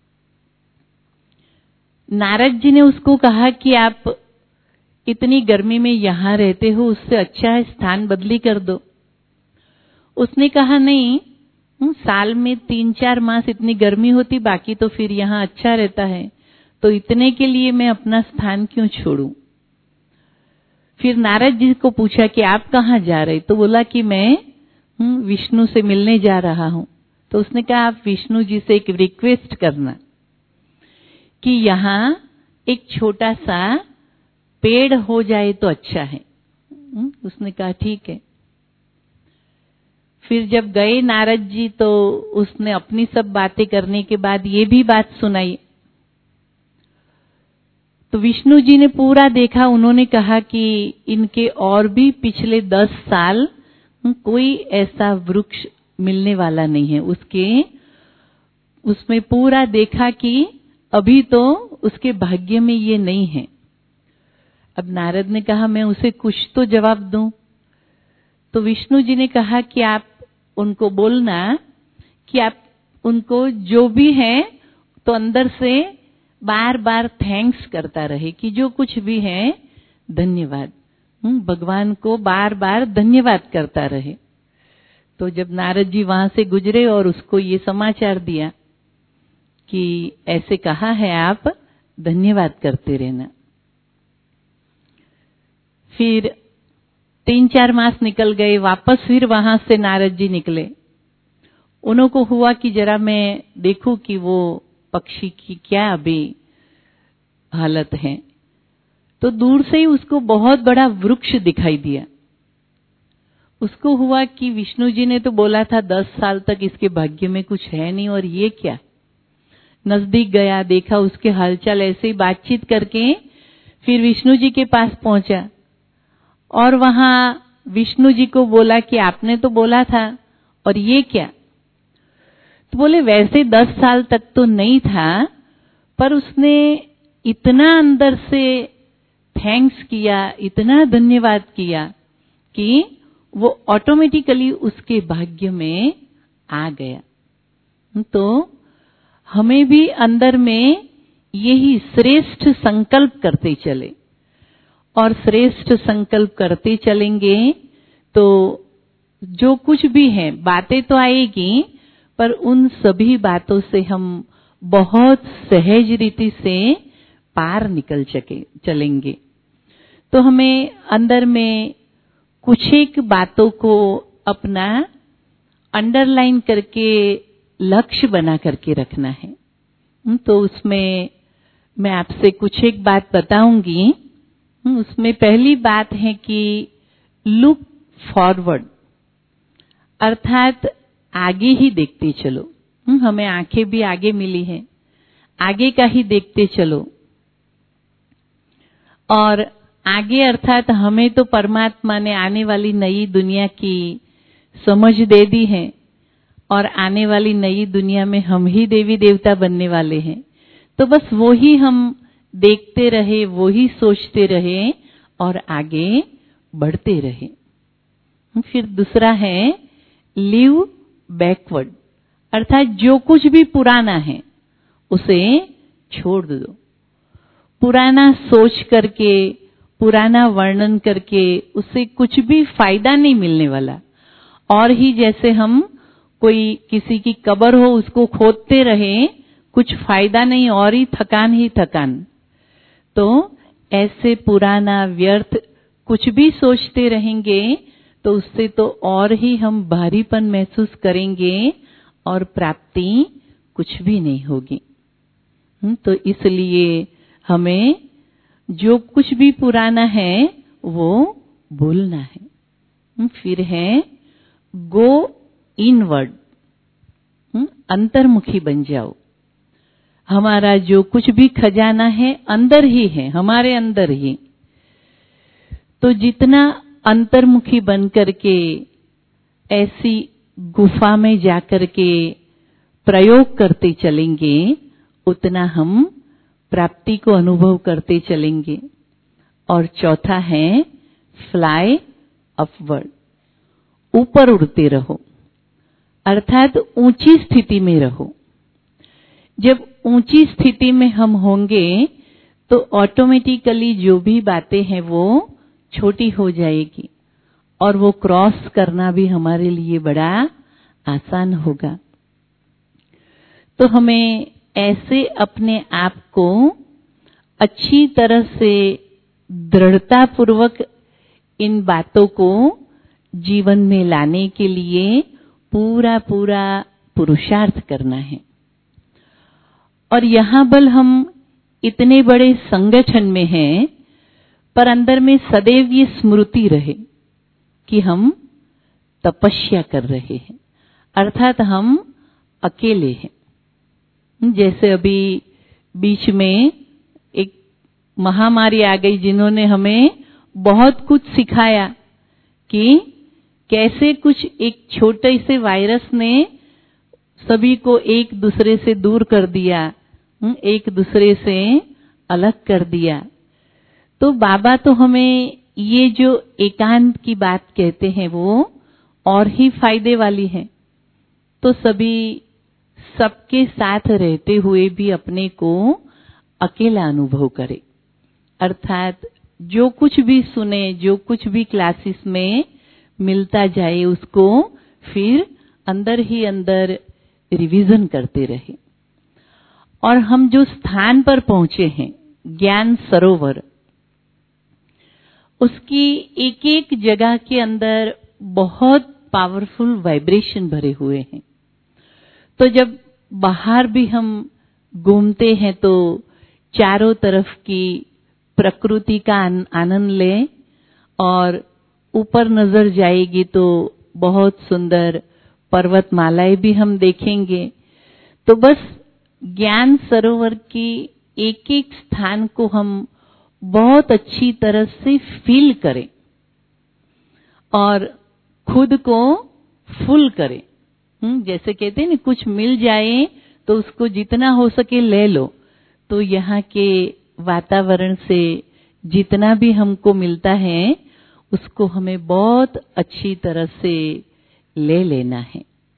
नारद जी ने उसको कहा कि आप इतनी गर्मी में यहां रहते हो, उससे अच्छा है स्थान बदली कर दो। उसने कहा नहीं, साल में तीन चार मास इतनी गर्मी होती, बाकी तो फिर यहाँ अच्छा रहता है, तो इतने के लिए मैं अपना स्थान क्यों छोड़ूं। फिर नारद जी को पूछा कि आप कहाँ जा रहे, तो बोला कि मैं विष्णु से मिलने जा रहा हूं। तो उसने कहा आप विष्णु जी से एक रिक्वेस्ट करना कि यहाँ एक छोटा सा पेड़ हो जाए तो अच्छा है। उसने कहा ठीक है। फिर जब गए नारद जी तो उसने अपनी सब बातें करने के बाद ये भी बात सुनाई। तो विष्णु जी ने पूरा देखा, उन्होंने कहा कि इनके और भी पिछले दस साल कोई ऐसा वृक्ष मिलने वाला नहीं है। उसके उसमें पूरा देखा कि अभी तो उसके भाग्य में ये नहीं है। अब नारद ने कहा मैं उसे कुछ तो जवाब दूं। तो विष्णु जी ने कहा कि आप उनको बोलना कि आप उनको जो भी है तो अंदर से बार बार थैंक्स करता रहे कि जो कुछ भी है धन्यवाद, भगवान को बार बार धन्यवाद करता रहे। तो जब नारद जी वहां से गुजरे और उसको ये समाचार दिया कि ऐसे कहा है, आप धन्यवाद करते रहना। फिर तीन चार मास निकल गए, वापस फिर वहां से नारद जी निकले। उनको हुआ कि जरा मैं देखूं कि वो पक्षी की क्या अभी हालत है। तो दूर से ही उसको बहुत बड़ा वृक्ष दिखाई दिया। उसको हुआ कि विष्णु जी ने तो बोला था दस साल तक इसके भाग्य में कुछ है नहीं, और ये क्या। नजदीक गया, देखा उसके हालचाल, ऐसे ही बातचीत करके फिर विष्णु जी के पास पहुंचा और वहां विष्णु जी को बोला कि आपने तो बोला था, और ये क्या। तो बोले वैसे दस साल तक तो नहीं था, पर उसने इतना अंदर से थैंक्स किया, इतना धन्यवाद किया कि वो ऑटोमेटिकली उसके भाग्य में आ गया। तो हमें भी अंदर में यही श्रेष्ठ संकल्प करते चले, और श्रेष्ठ संकल्प करते चलेंगे तो जो कुछ भी है बातें तो आएगी, पर उन सभी बातों से हम बहुत सहज रीति से पार निकल सके चलेंगे। तो हमें अंदर में कुछ एक बातों को अपना अंडरलाइन करके लक्ष्य बना करके रखना है। तो उसमें मैं आपसे कुछ एक बात बताऊंगी। उसमें पहली बात है कि लुक फॉरवर्ड, अर्थात आगे ही देखते चलो। हमें आंखें भी आगे मिली हैं, आगे का ही देखते चलो। और आगे अर्थात हमें तो परमात्मा ने आने वाली नई दुनिया की समझ दे दी है, और आने वाली नई दुनिया में हम ही देवी देवता बनने वाले हैं। तो बस वो ही हम देखते रहे, वो ही सोचते रहे और आगे बढ़ते रहे। फिर दूसरा है लिव बैकवर्ड, अर्थात जो कुछ भी पुराना है उसे छोड़ दो। पुराना सोच करके, पुराना वर्णन करके उससे कुछ भी फायदा नहीं मिलने वाला। और ही जैसे हम कोई किसी की कब्र हो उसको खोदते रहे, कुछ फायदा नहीं, और ही थकान ही थकान। तो ऐसे पुराना व्यर्थ कुछ भी सोचते रहेंगे तो उससे तो और ही हम भारीपन महसूस करेंगे और प्राप्ति कुछ भी नहीं होगी। तो इसलिए हमें जो कुछ भी पुराना है वो भूलना है। फिर है गो इनवर्ड, अंतर्मुखी बन जाओ। हमारा जो कुछ भी खजाना है अंदर ही है, हमारे अंदर ही। तो जितना अंतर्मुखी बन करके ऐसी गुफा में जाकर के प्रयोग करते चलेंगे, उतना हम प्राप्ति को अनुभव करते चलेंगे। और चौथा है फ्लाई अपवर्ड, ऊपर उड़ते रहो, अर्थात ऊंची स्थिति में रहो। जब ऊंची स्थिति में हम होंगे तो ऑटोमेटिकली जो भी बातें हैं वो छोटी हो जाएगी और वो क्रॉस करना भी हमारे लिए बड़ा आसान होगा। तो हमें ऐसे अपने आप को अच्छी तरह से दृढ़ता पूर्वक इन बातों को जीवन में लाने के लिए पूरा पूरा पुरुषार्थ करना है। और यहाँ बल हम इतने बड़े संगठन में हैं, पर अंदर में सदैव ये स्मृति रहे कि हम तपस्या कर रहे हैं, अर्थात हम अकेले हैं। जैसे अभी बीच में एक महामारी आ गई जिन्होंने हमें बहुत कुछ सिखाया कि कैसे कुछ एक छोटे से वायरस ने सभी को एक दूसरे से दूर कर दिया, एक दूसरे से अलग कर दिया। तो बाबा तो हमें ये जो एकांत की बात कहते हैं वो और ही फायदे वाली है। तो सभी सबके साथ रहते हुए भी अपने को अकेला अनुभव करे, अर्थात जो कुछ भी सुने, जो कुछ भी क्लासेस में मिलता जाए उसको फिर अंदर ही अंदर रिवीजन करते रहे। और हम जो स्थान पर पहुंचे हैं ज्ञान सरोवर, उसकी एक एक जगह के अंदर बहुत पावरफुल वाइब्रेशन भरे हुए हैं। तो जब बाहर भी हम घूमते हैं तो चारों तरफ की प्रकृति का आनंद लें, और ऊपर नजर जाएगी तो बहुत सुंदर पर्वतमालाएं भी हम देखेंगे। तो बस ज्ञान सरोवर की एक एक स्थान को हम बहुत अच्छी तरह से फील करें और खुद को फुल करें। जैसे कहते हैं ना, कुछ मिल जाए तो उसको जितना हो सके ले लो। तो यहाँ के वातावरण से जितना भी हमको मिलता है उसको हमें बहुत अच्छी तरह से ले लेना है।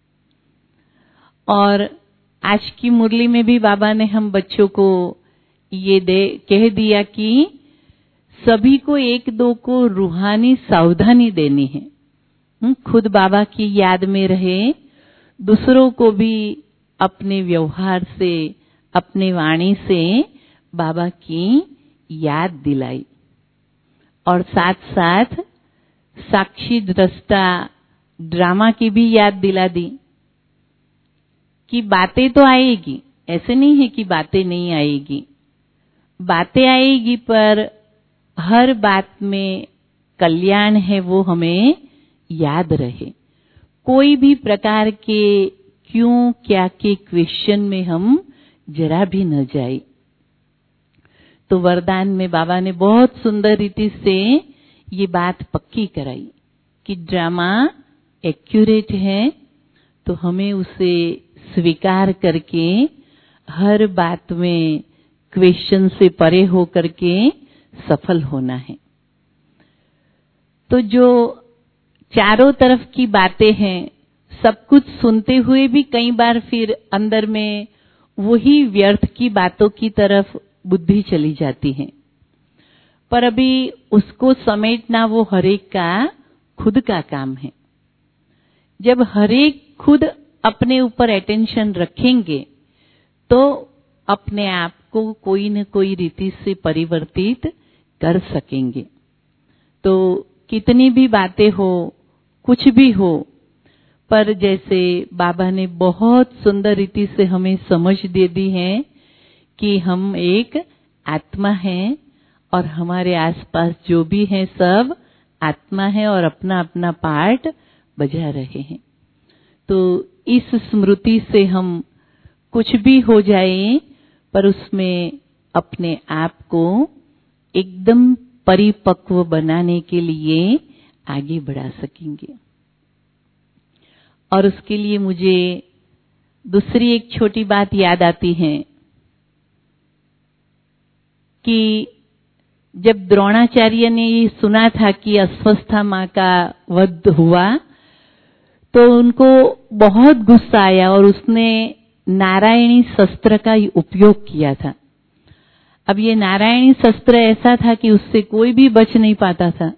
और आज की मुरली में भी बाबा ने हम बच्चों को ये दे कह दिया कि सभी को एक दो को रूहानी सावधानी देनी है। खुद बाबा की याद में रहे, दूसरों को भी अपने व्यवहार से, अपने वाणी से बाबा की याद दिलाई, और साथ साथ साक्षी दृष्टा ड्रामा की भी याद दिला दी कि बातें तो आएगी, ऐसे नहीं है कि बातें नहीं आएगी, बातें आएगी, पर हर बात में कल्याण है वो हमें याद रहे। कोई भी प्रकार के क्यों क्या के क्वेश्चन में हम जरा भी न जाए। तो वरदान में बाबा ने बहुत सुंदर रीति से ये बात पक्की कराई कि ड्रामा एक्यूरेट है, तो हमें उसे स्वीकार करके हर बात में क्वेश्चन से परे हो करके सफल होना है। तो जो चारों तरफ की बातें हैं, सब कुछ सुनते हुए भी कई बार फिर अंदर में वही व्यर्थ की बातों की तरफ बुद्धि चली जाती है, पर अभी उसको समेटना वो हरेक का खुद का काम है। जब हर एक खुद अपने ऊपर अटेंशन रखेंगे तो अपने आप को कोई न कोई रीति से परिवर्तित कर सकेंगे। तो कितनी भी बातें हो, कुछ भी हो, पर जैसे बाबा ने बहुत सुंदर रीति से हमें समझ दे दी है कि हम एक आत्मा हैं और हमारे आसपास जो भी है सब आत्मा है और अपना अपना पार्ट बजा रहे हैं। तो इस स्मृति से हम कुछ भी हो जाए पर उसमें अपने आप को एकदम परिपक्व बनाने के लिए आगे बढ़ा सकेंगे। और उसके लिए मुझे दूसरी एक छोटी बात याद आती है कि जब द्रोणाचार्य ने ये सुना था कि अस्वस्था माँ का वध हुआ तो उनको बहुत गुस्सा आया और उसने नारायणी शस्त्र का उपयोग किया था। अब ये नारायणी शस्त्र ऐसा था कि उससे कोई भी बच नहीं पाता था।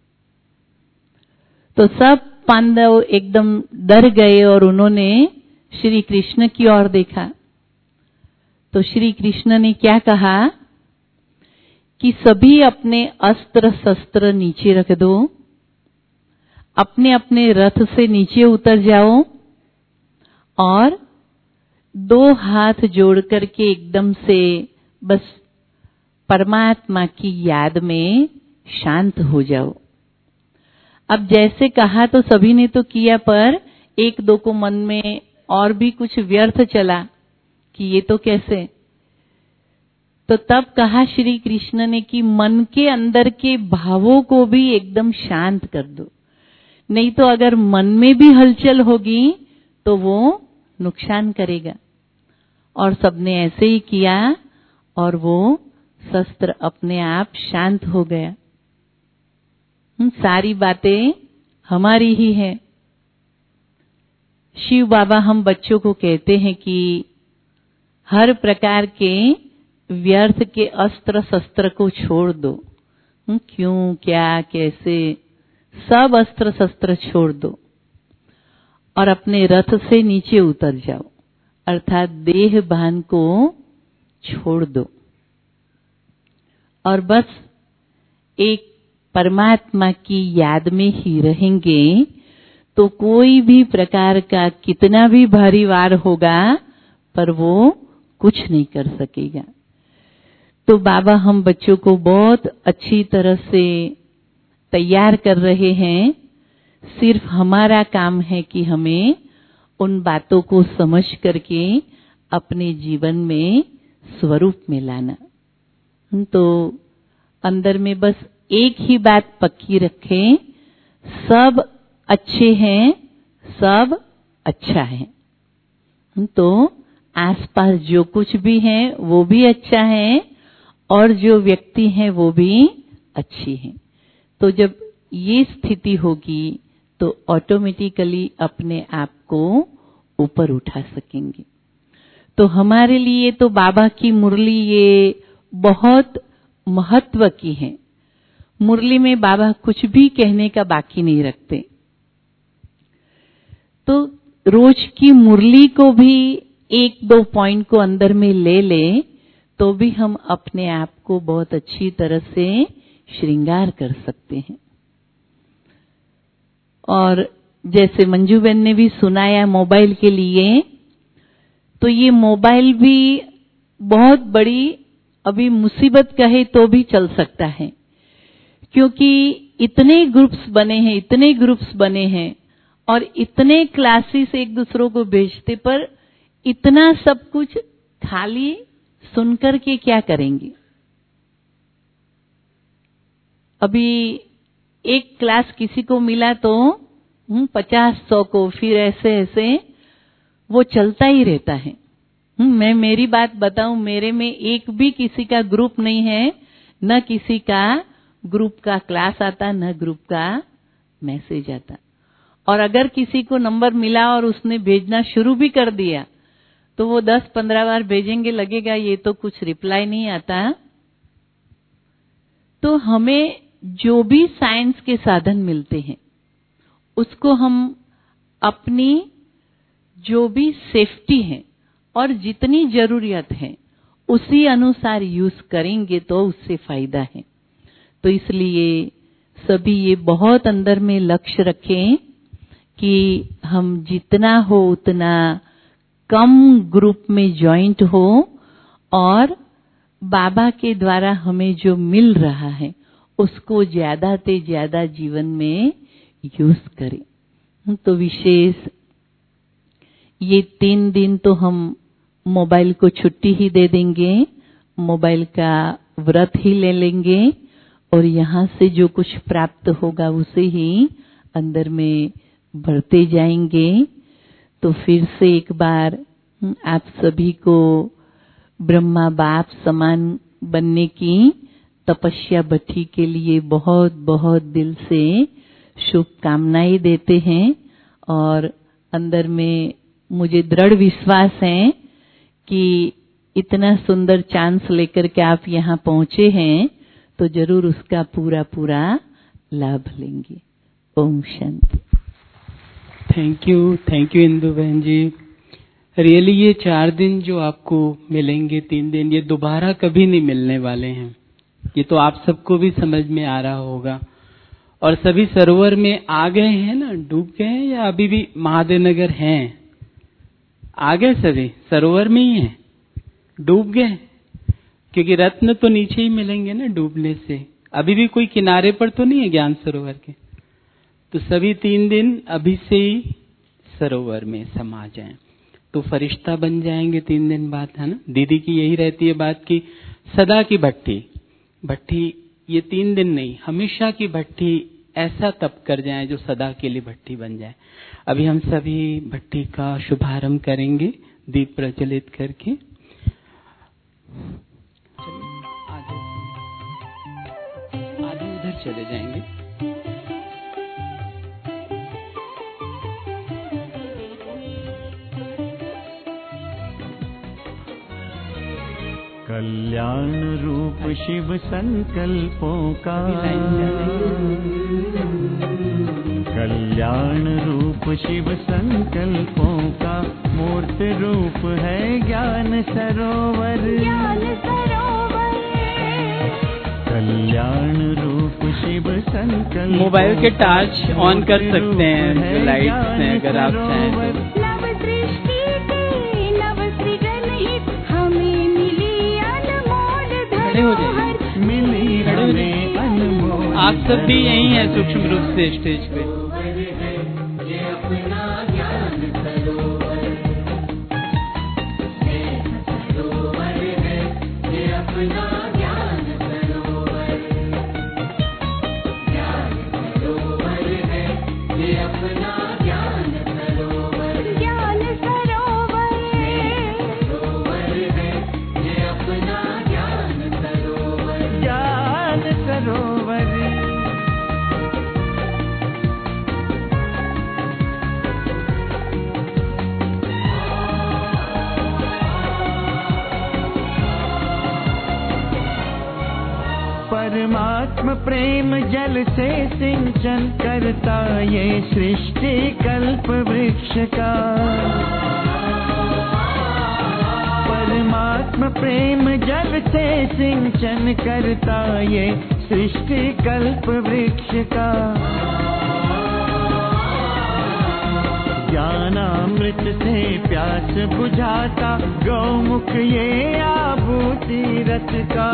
तो सब पांडव एकदम डर गए और उन्होंने श्री कृष्ण की ओर देखा। तो श्री कृष्ण ने क्या कहा कि सभी अपने अस्त्र शस्त्र नीचे रख दो, अपने अपने रथ से नीचे उतर जाओ और दो हाथ जोड़ करके एकदम से बस परमात्मा की याद में शांत हो जाओ। अब जैसे कहा तो सभी ने तो किया, पर एक दो को मन में और भी कुछ व्यर्थ चला कि ये तो कैसे। तो तब कहा श्री कृष्ण ने कि मन के अंदर के भावों को भी एकदम शांत कर दो, नहीं तो अगर मन में भी हलचल होगी तो वो नुकसान करेगा। और सबने ऐसे ही किया और वो शस्त्र अपने आप शांत हो गया। सारी बातें हमारी ही है। शिव बाबा हम बच्चों को कहते हैं कि हर प्रकार के व्यर्थ के अस्त्र शस्त्र को छोड़ दो। क्यों, क्या, कैसे, सब अस्त्र शस्त्र छोड़ दो और अपने रथ से नीचे उतर जाओ, अर्थात देह भान को छोड़ दो और बस एक परमात्मा की याद में ही रहेंगे तो कोई भी प्रकार का कितना भी भारी वार होगा पर वो कुछ नहीं कर सकेगा। तो बाबा हम बच्चों को बहुत अच्छी तरह से तैयार कर रहे हैं। सिर्फ हमारा काम है कि हमें उन बातों को समझ करके अपने जीवन में स्वरूप में लाना। तो अंदर में बस एक ही बात पक्की रखें, सब अच्छे हैं, सब अच्छा है। तो आसपास जो कुछ भी है वो भी अच्छा है और जो व्यक्ति है वो भी अच्छी है। तो जब ये स्थिति होगी तो ऑटोमेटिकली अपने आप को ऊपर उठा सकेंगे। तो हमारे लिए तो बाबा की मुरली ये बहुत महत्व की है। मुरली में बाबा कुछ भी कहने का बाकी नहीं रखते। तो रोज की मुरली को भी एक दो पॉइंट को अंदर में ले ले तो भी हम अपने आप को बहुत अच्छी तरह से श्रृंगार कर सकते हैं। और जैसे मंजू बहन ने भी सुनाया मोबाइल के लिए, तो ये मोबाइल भी बहुत बड़ी अभी मुसीबत कहे तो भी चल सकता है, क्योंकि इतने ग्रुप्स बने हैं, इतने ग्रुप्स बने हैं और इतने क्लासेस एक दूसरों को भेजते, पर इतना सब कुछ खाली सुनकर के क्या करेंगे। अभी एक क्लास किसी को मिला तो पचास सौ को, फिर ऐसे ऐसे वो चलता ही रहता है। मैं मेरी बात बताऊं, मेरे में एक भी किसी का ग्रुप नहीं है, न किसी का ग्रुप का क्लास आता, न ग्रुप का मैसेज आता। और अगर किसी को नंबर मिला और उसने भेजना शुरू भी कर दिया तो वो दस पंद्रह बार भेजेंगे, लगेगा ये तो कुछ रिप्लाई नहीं आता। तो हमें जो भी साइंस के साधन मिलते हैं उसको हम अपनी जो भी सेफ्टी है और जितनी जरूरत है उसी अनुसार यूज करेंगे तो उससे फायदा है। तो इसलिए सभी ये बहुत अंदर में लक्ष्य रखें कि हम जितना हो उतना कम ग्रुप में ज्वाइंट हो और बाबा के द्वारा हमें जो मिल रहा है उसको ज्यादा से ज्यादा जीवन में यूज करें। तो विशेष ये तीन दिन तो हम मोबाइल को छुट्टी ही दे देंगे, मोबाइल का व्रत ही ले लेंगे और यहाँ से जो कुछ प्राप्त होगा उसे ही अंदर में भरते जाएंगे। तो फिर से एक बार आप सभी को ब्रह्मा बाप समान बनने की तपस्या भट्टी के लिए बहुत बहुत दिल से शुभकामनाएं देते हैं। और अंदर में मुझे दृढ़ विश्वास है कि इतना सुंदर चांस लेकर के आप यहाँ पहुंचे हैं तो जरूर उसका पूरा पूरा लाभ लेंगे। ओम शांति। Thank you, thank you Indu बहन जी। रियली ये चार दिन जो आपको मिलेंगे, तीन दिन, ये दोबारा कभी नहीं मिलने वाले हैं। ये तो आप सबको भी समझ में आ रहा होगा। और सभी सरोवर में आ गए हैं ना, डूब गए हैं या अभी भी महादेव नगर हैं? आ गए सभी, सरोवर में ही हैं, डूब गए? क्योंकि रत्न तो नीचे ही मिलेंगे ना डूबने से। अभी भी कोई किनारे पर तो नहीं है ज्ञान सरोवर के। तो सभी तीन दिन अभी से ही सरोवर में समा जाएं तो फरिश्ता बन जाएंगे तीन दिन बाद, है ना। दीदी की यही रहती है बात की सदा की भट्टी भट्टी ये तीन दिन नहीं, हमेशा की भट्टी ऐसा तप कर जाए जो सदा के लिए भट्टी बन जाए। अभी हम सभी भट्टी का शुभारंभ करेंगे दीप प्रज्वलित करके। आधे आधे उधर चले जाएंगे। कल्याण रूप शिव संकल्पों का, कल्याण रूप शिव संकल्पों का मूर्त रूप है ज्ञान सरोवर, ज्ञान सरोवर। कल्याण रूप शिव संकल्प। मोबाइल के टॉर्च ऑन कर सकते हैं, जो लाइट्स हैं, अगर आप चाहें तो। हो जाएगी, मिली हमें अनमोल। आप सब भी यही हैं सूक्ष्म रूप से स्टेज पे। परमात्म प्रेम जल से सिंचन करता ये सृष्टि कल्प वृक्ष का। परमात्म प्रेम जल से सिंचन करता ये सृष्टि कल्प वृक्ष का। ज्ञानामृत से प्यास बुझाता गौमुख ये आभूति रथ का।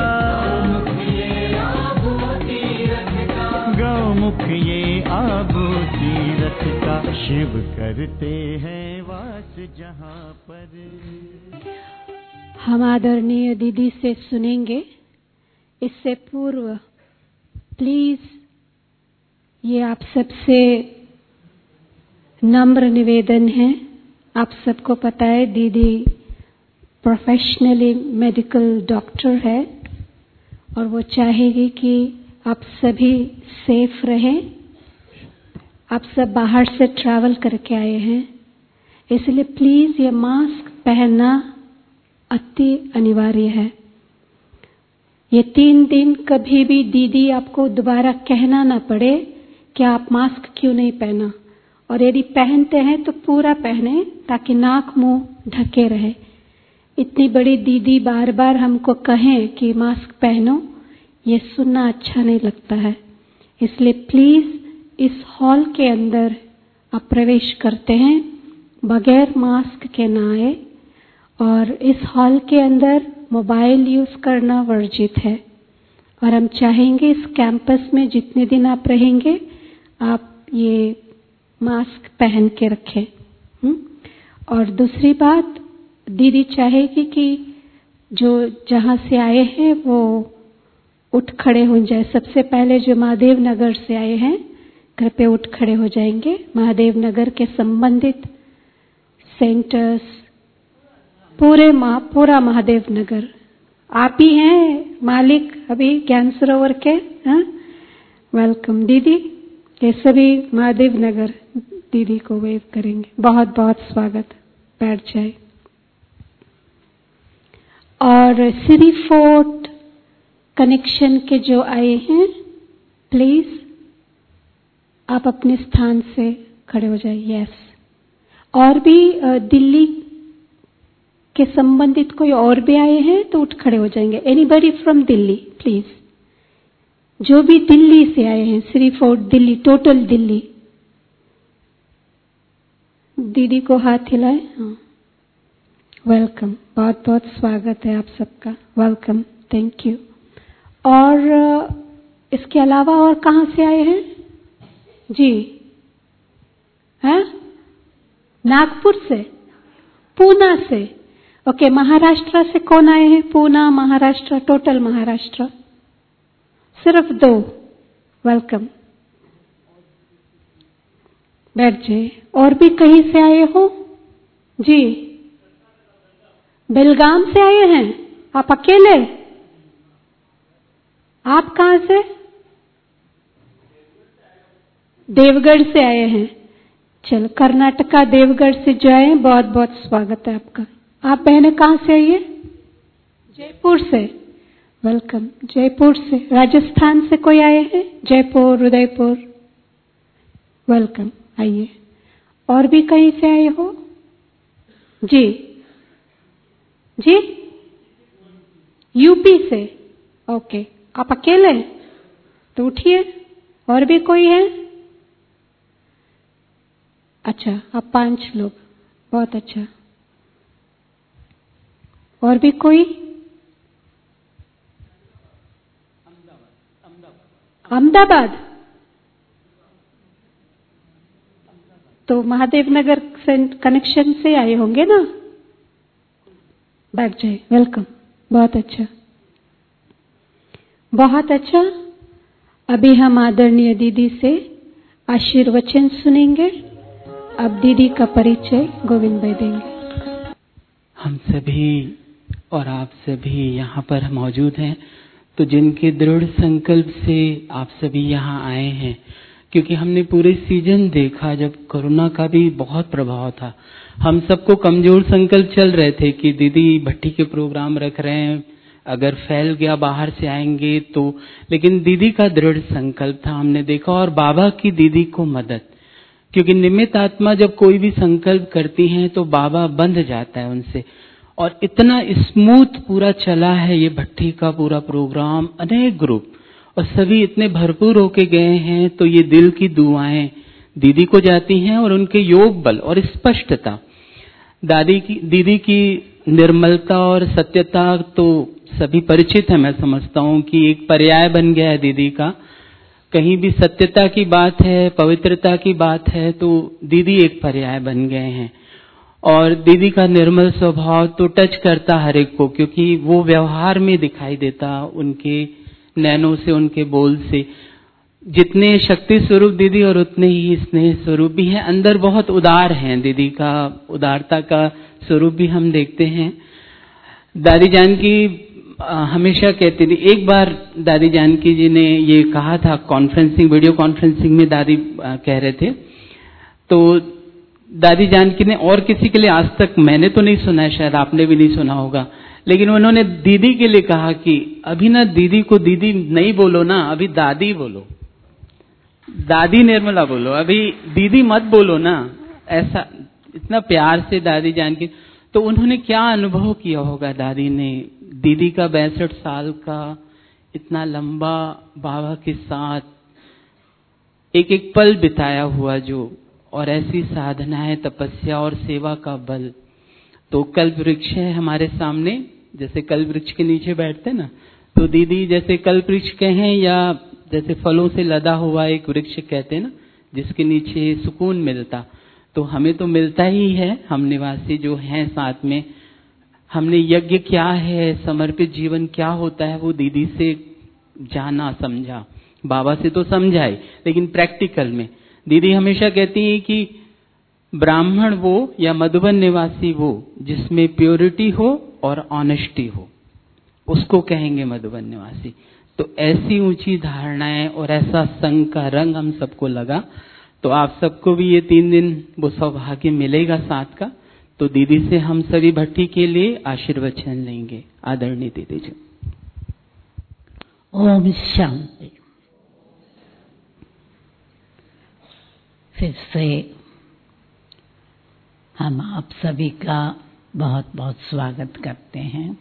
गौमुख ये आभूति रथ का। शिव करते हैं वास जहाँ पर। हम आदरणीय दीदी से सुनेंगे। इससे पूर्व प्लीज ये आप सबसे नम्र निवेदन है। आप सबको पता है दीदी प्रोफेशनली मेडिकल डॉक्टर है और वो चाहेगी कि आप सभी सेफ रहें। आप सब बाहर से ट्रैवल करके आए हैं, इसलिए प्लीज ये मास्क पहनना अति अनिवार्य है। ये तीन दिन कभी भी दीदी आपको दोबारा कहना ना पड़े कि आप मास्क क्यों नहीं पहना, और यदि पहनते हैं तो पूरा पहने ताकि नाक मुंह ढके रहे। इतनी बड़ी दीदी बार बार हमको कहें कि मास्क पहनो, ये सुनना अच्छा नहीं लगता है। इसलिए प्लीज इस हॉल के अंदर आप प्रवेश करते हैं बगैर मास्क के ना आए, और इस हॉल के अंदर मोबाइल यूज करना वर्जित है। और हम चाहेंगे इस कैंपस में जितने दिन आप रहेंगे आप ये मास्क पहन के रखें। हुँ? और दूसरी बात, दीदी चाहेगी कि जो जहां से आए हैं वो उठ खड़े हो जाए। सबसे पहले जो महादेव नगर से आए हैं कृपया उठ खड़े हो जाएंगे। महादेव नगर के संबंधित सेंटर्स, पूरे मा, पूरा महादेव नगर आप ही हैं मालिक अभी ज्ञान सरोवर के। हाँ, वेलकम दीदी। ये सभी महादेव नगर दीदी को वेव करेंगे। बहुत बहुत स्वागत, बैठ जाए। और श्री फोर्ट कनेक्शन के जो आए हैं प्लीज आप अपने स्थान से खड़े हो जाइए। यस। और भी दिल्ली के संबंधित कोई और भी आए हैं तो उठ खड़े हो जाएंगे। एनीबडी फ्रॉम दिल्ली प्लीज, जो भी दिल्ली से आए हैं, श्री फोर्ट दिल्ली, टोटल दिल्ली, दीदी को हाथ हिलाए। हाँ, वेलकम, बहुत बहुत स्वागत है आप सबका। Welcome, thank you. और इसके अलावा और कहां से आए हैं जी? हैं? नागपुर से, पूना से। ओके, महाराष्ट्र से कौन आए हैं? पूना, महाराष्ट्र, टोटल महाराष्ट्र सिर्फ दो। वेलकम, बैठ जाइए। और भी कहीं से आए हो जी? बेलगाम से आए हैं आप अकेले? आप कहां से? देवगढ़ से आए हैं। चलो, कर्नाटका देवगढ़ से जो आए बहुत बहुत स्वागत है आपका। आप बहनें कहां से आई है? जयपुर से। वेलकम, जयपुर से। राजस्थान से कोई आए हैं? जयपुर, उदयपुर, वेलकम, आइए। और भी कहीं से आए हो जी? जी, यूपी से। ओके, आप अकेले तो उठिए। और भी कोई है? अच्छा, आप पांच लोग, बहुत अच्छा। और भी कोई? अहमदाबाद। तो महादेव नगर से कनेक्शन से आए होंगे ना? बैठ जाए। वेलकम, बहुत अच्छा, बहुत अच्छा। अभी हम आदरणीय दीदी से आशीर्वचन सुनेंगे। अब दीदी का परिचय गोविंद भाई देंगे। हम सभी और आप सभी यहाँ पर मौजूद हैं, तो जिनके दृढ़ संकल्प से आप सभी यहाँ आए हैं, क्योंकि हमने पूरे सीजन देखा जब कोरोना का भी बहुत प्रभाव था। हम सबको कमजोर संकल्प चल रहे थे कि दीदी भट्टी के प्रोग्राम रख रहे हैं, अगर फैल गया बाहर से आएंगे तो, लेकिन दीदी का दृढ़ संकल्प था, हमने देखा। और बाबा की दीदी को मदद, क्योंकि निमित्त आत्मा जब कोई भी संकल्प करती हैं तो बाबा बंध जाता है उनसे। और इतना स्मूथ पूरा चला है ये भट्टी का पूरा प्रोग्राम, अनेक ग्रुप, और सभी इतने भरपूर होके गए हैं। तो ये दिल की दुआएं दीदी को जाती हैं और उनके योग बल और स्पष्टता, दादी की दीदी की निर्मलता और सत्यता तो सभी परिचित है। मैं समझता हूँ कि एक पर्याय बन गया है दीदी का। कहीं भी सत्यता की बात है, पवित्रता की बात है, तो दीदी एक पर्याय बन गए हैं। और दीदी का निर्मल स्वभाव तो टच करता हर एक को, क्योंकि वो व्यवहार में दिखाई देता, उनके नैनों से, उनके बोल से। जितने शक्ति स्वरूप दीदी और उतने ही स्नेह स्वरूप भी हैं। अंदर बहुत उदार हैं दीदी का, उदारता का स्वरूप भी हम देखते हैं। दादी जानकी हमेशा कहती थी, एक बार दादी जानकी जी ने ये कहा था कॉन्फ्रेंसिंग, वीडियो कॉन्फ्रेंसिंग में दादी कह रहे थे, तो दादी जानकी ने, और किसी के लिए आज तक मैंने तो नहीं सुना है, शायद आपने भी नहीं सुना होगा, लेकिन उन्होंने दीदी के लिए कहा कि अभी ना दीदी को दीदी नहीं बोलो ना, अभी दादी बोलो। दादी निर्मला बोलो, अभी दीदी मत बोलो ना, ऐसा इतना प्यार से दादी जान के। तो उन्होंने क्या अनुभव किया होगा दादी ने, दीदी का बैसठ साल का इतना लंबा बाबा के साथ एक एक पल बिताया हुआ जो, और ऐसी साधनाएं, तपस्या और सेवा का बल। तो कल्प वृक्ष है हमारे सामने, जैसे कल्प वृक्ष के नीचे बैठते ना, तो दीदी जैसे कल्प वृक्ष कहें या जैसे फलों से लदा हुआ एक वृक्ष कहते हैं ना, जिसके नीचे सुकून मिलता, तो हमें तो मिलता ही है। हम निवासी जो हैं साथ में, हमने यज्ञ क्या है, समर्पित जीवन क्या होता है, वो दीदी से जाना समझा। बाबा से तो समझाए, लेकिन प्रैक्टिकल में दीदी हमेशा कहती है कि ब्राह्मण वो या मधुबन निवासी वो जिसमें प्योरिटी हो और ऑनेस्टी हो, उसको कहेंगे मधुबन निवासी। तो ऐसी ऊंची धारणाएं और ऐसा संग का रंग हम सबको लगा। तो आप सबको भी ये तीन दिन वो सौभाग्य मिलेगा साथ का। तो दीदी से हम सभी भट्टी के लिए आशीर्वचन लेंगे। आदरणीय दीदी जी। ओम शांति। फिर से हम आप सभी का बहुत बहुत स्वागत करते हैं।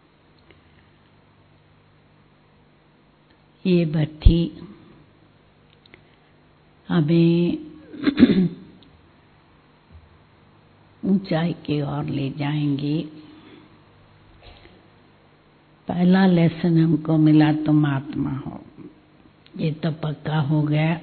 ये भट्टी हमें ऊंचाई की ओर ले जाएंगी। पहला लेसन हमको मिला तुम आत्मा हो, ये तो पक्का हो गया।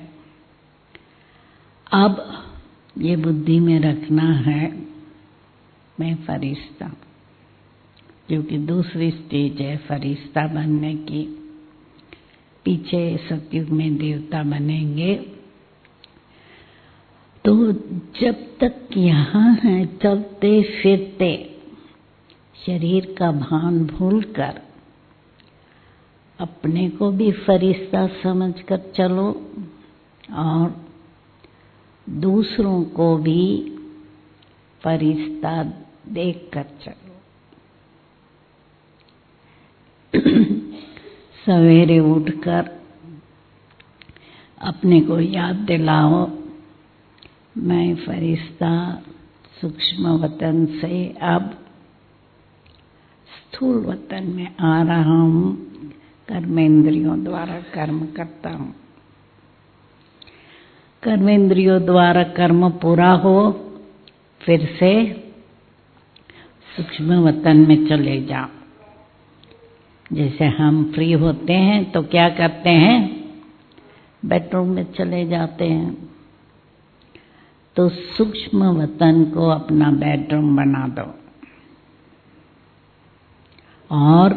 अब ये बुद्धि में रखना है मैं फरिश्ता, क्योंकि दूसरी स्टेज है फरिश्ता बनने की। पीछे सतयुग में देवता बनेंगे। तो जब तक यहाँ है चलते फिरते शरीर का भान भूलकर अपने को भी फरिश्ता समझकर चलो और दूसरों को भी फरिश्ता देखकर चलो। सवेरे उठकर अपने को याद दिलाओ, मैं फरिश्ता सूक्ष्म वतन से अब स्थूल वतन में आ रहा हूँ, कर्मेंद्रियों द्वारा कर्म करता हूँ। कर्मेंद्रियों द्वारा कर्म पूरा हो, फिर से सूक्ष्म वतन में चले जाओ। जैसे हम फ्री होते हैं तो क्या करते हैं, बेडरूम में चले जाते हैं। तो सूक्ष्म वतन को अपना बेडरूम बना दो और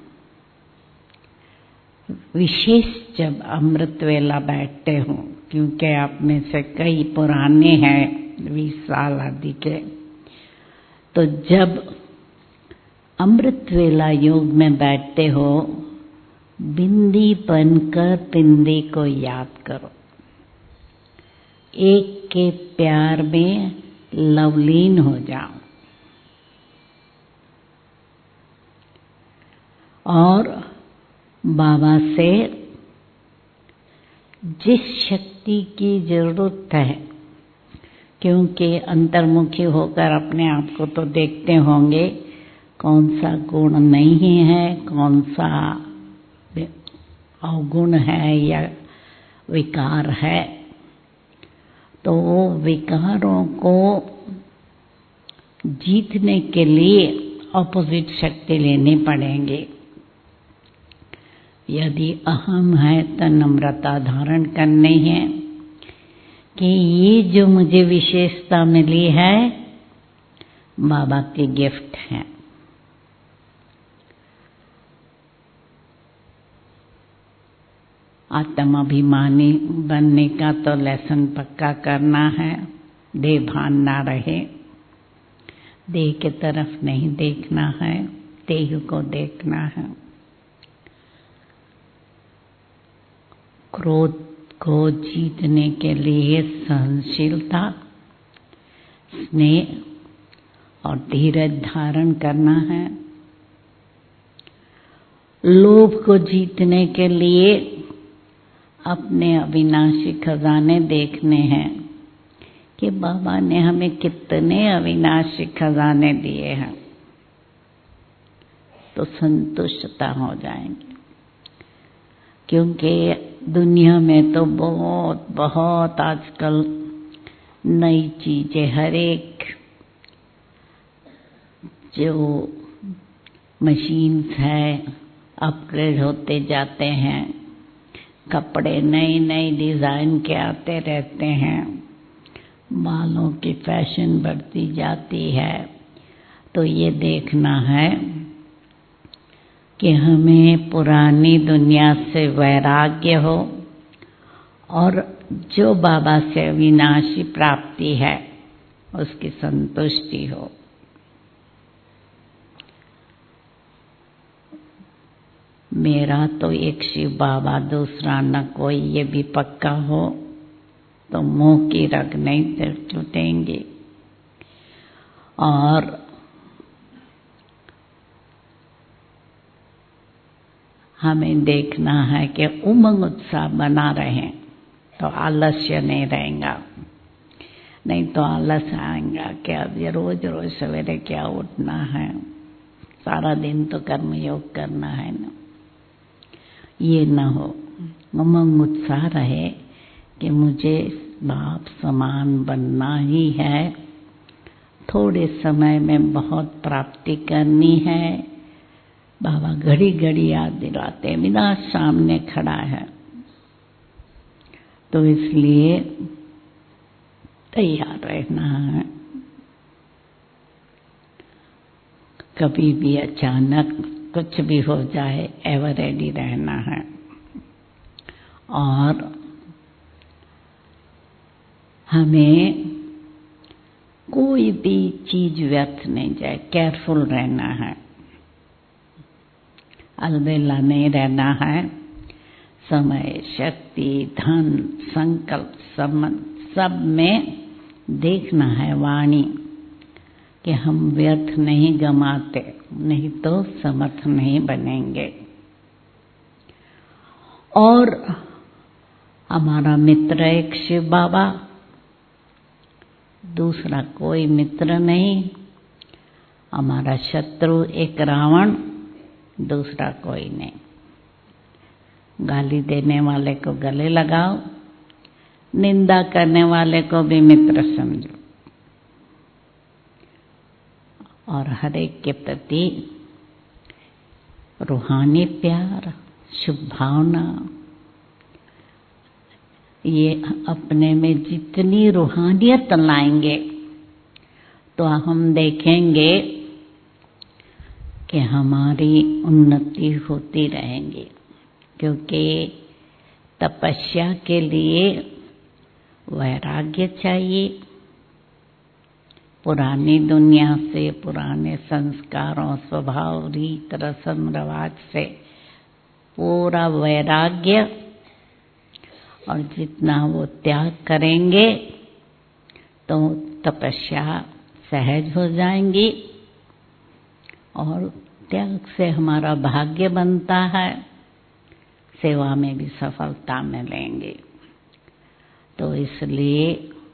विशेष जब अमृत वेला बैठते हो, क्योंकि आप में से कई पुराने हैं बीस साल आदि के, तो जब अमृत वेला योग में बैठते हो, बिंदी बनकर पिंदी को याद करो। एक के प्यार में लवलीन हो जाओ और बाबा से जिस शक्ति की जरूरत है, क्योंकि अंतर्मुखी होकर अपने आप को तो देखते होंगे कौन सा गुण नहीं है, कौन सा अवगुण है या विकार है। तो वो विकारों को जीतने के लिए ऑपोजिट शक्ति लेनी पड़ेंगे। यदि अहम है तो नम्रता धारण करनी है कि ये जो मुझे विशेषता मिली है बाबा के गिफ्ट है। आत्माभिमानी बनने का तो लेसन पक्का करना है। देह भान ना रहे, देह के तरफ नहीं देखना है, देह को देखना है। क्रोध को जीतने के लिए सहनशीलता, स्नेह और धीरज धारण करना है। लोभ को जीतने के लिए अपने अविनाशी खजाने देखने हैं कि बाबा ने हमें कितने अविनाशी खजाने दिए हैं, तो संतुष्टता हो जाएंगे। क्योंकि दुनिया में तो बहुत बहुत आजकल नई चीजें, हर एक जो मशीन्स है अपग्रेड होते जाते हैं, कपड़े नई नई डिजाइन के आते रहते हैं, बालों की फैशन बढ़ती जाती है। तो ये देखना है कि हमें पुरानी दुनिया से वैराग्य हो और जो बाबा से अविनाशी प्राप्ति है उसकी संतुष्टि हो। मेरा तो एक शिव बाबा, दूसरा न कोई, ये भी पक्का हो तो मुंह की रग नहीं छूटेंगे। और हमें देखना है कि उमंग उत्साह बना रहे, तो आलस्य नहीं रहेगा। नहीं तो आलस आएगा कि अब ये रोज रोज सवेरे क्या उठना है, सारा दिन तो कर्म योग करना है ना। ये न हो, उमंग उत्साह रहे कि मुझे बाप समान बनना ही है, थोड़े समय में बहुत प्राप्ति करनी है। बाबा घड़ी घड़ी याद दिलाते, विनाश सामने खड़ा है, तो इसलिए तैयार रहना है। कभी भी अचानक कुछ भी हो जाए, एवर रेडी रहना है। और हमें कोई भी चीज व्यर्थ नहीं जाए, केयरफुल रहना है, अलबेला नहीं रहना है। समय, शक्ति, धन, संकल्प सब सब में देखना है वाणी कि हम व्यर्थ नहीं गमाते, नहीं तो समर्थ नहीं बनेंगे। और हमारा मित्र एक शिव बाबा, दूसरा कोई मित्र नहीं। हमारा शत्रु एक रावण, दूसरा कोई नहीं। गाली देने वाले को गले लगाओ, निंदा करने वाले को भी मित्र समझो, और हर एक के प्रति रूहानी प्यार, शुभ भावना, ये अपने में जितनी रूहानियत लाएंगे तो हम देखेंगे कि हमारी उन्नति होती रहेगी। क्योंकि तपस्या के लिए वैराग्य चाहिए, पुरानी दुनिया से, पुराने संस्कारों, स्वभाव, रीत, रस्म रिवाज से पूरा वैराग्य, और जितना वो त्याग करेंगे तो तपस्या सहज हो जाएंगी, और त्याग से हमारा भाग्य बनता है, सेवा में भी सफलता मिलेंगी। तो इसलिए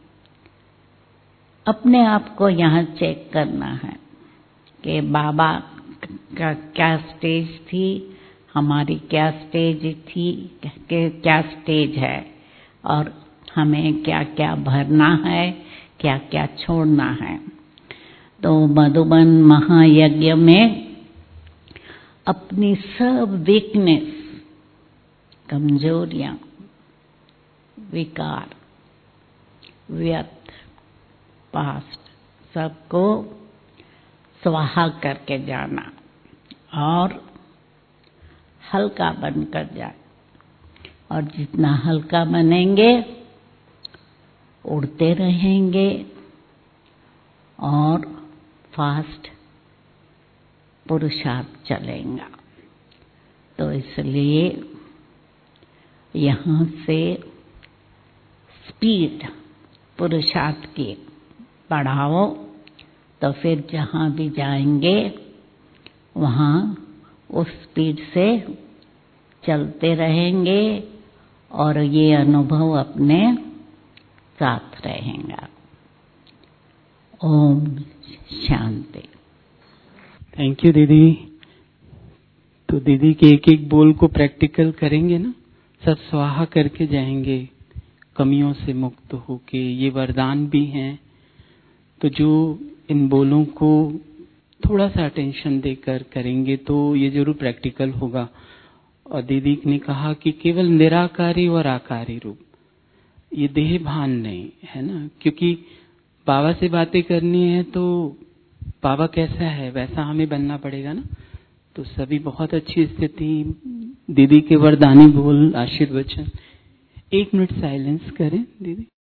अपने आप को यहाँ चेक करना है कि बाबा का क्या स्टेज थी, हमारी क्या स्टेज थी, क्या स्टेज है, और हमें क्या क्या भरना है, क्या क्या छोड़ना है। तो मधुबन महायज्ञ में अपनी सब वीकनेस, कमजोरियां, विकार, व्यर्थ, पास्ट, सबको स्वाहा करके जाना और हल्का बनकर जाए। और जितना हल्का बनेंगे उड़ते रहेंगे और फास्ट पुरुषार्थ चलेगा। तो इसलिए यहाँ से स्पीड पुरुषार्थ की बढ़ाओ, तो फिर जहाँ भी जाएंगे वहाँ उस स्पीड से चलते रहेंगे और ये अनुभव अपने साथ रहेगा। ओम शांति। थैंक यू दीदी। तो दीदी के एक एक बोल को प्रैक्टिकल करेंगे ना, सब स्वाहा करके जाएंगे, कमियों से मुक्त होके। ये वरदान भी हैं, तो जो इन बोलों को थोड़ा सा अटेंशन देकर करेंगे तो ये जरूर प्रैक्टिकल होगा। और दीदी ने कहा कि केवल निराकारी और आकारी रूप, ये देह भान नहीं है ना, क्योंकि बाबा से बातें करनी है तो बाबा कैसा है वैसा हमें बनना पड़ेगा ना। तो सभी बहुत अच्छी स्थिति, दीदी के वरदानी बोल, आशीर्वचन। एक मिनट साइलेंस करें दीदी।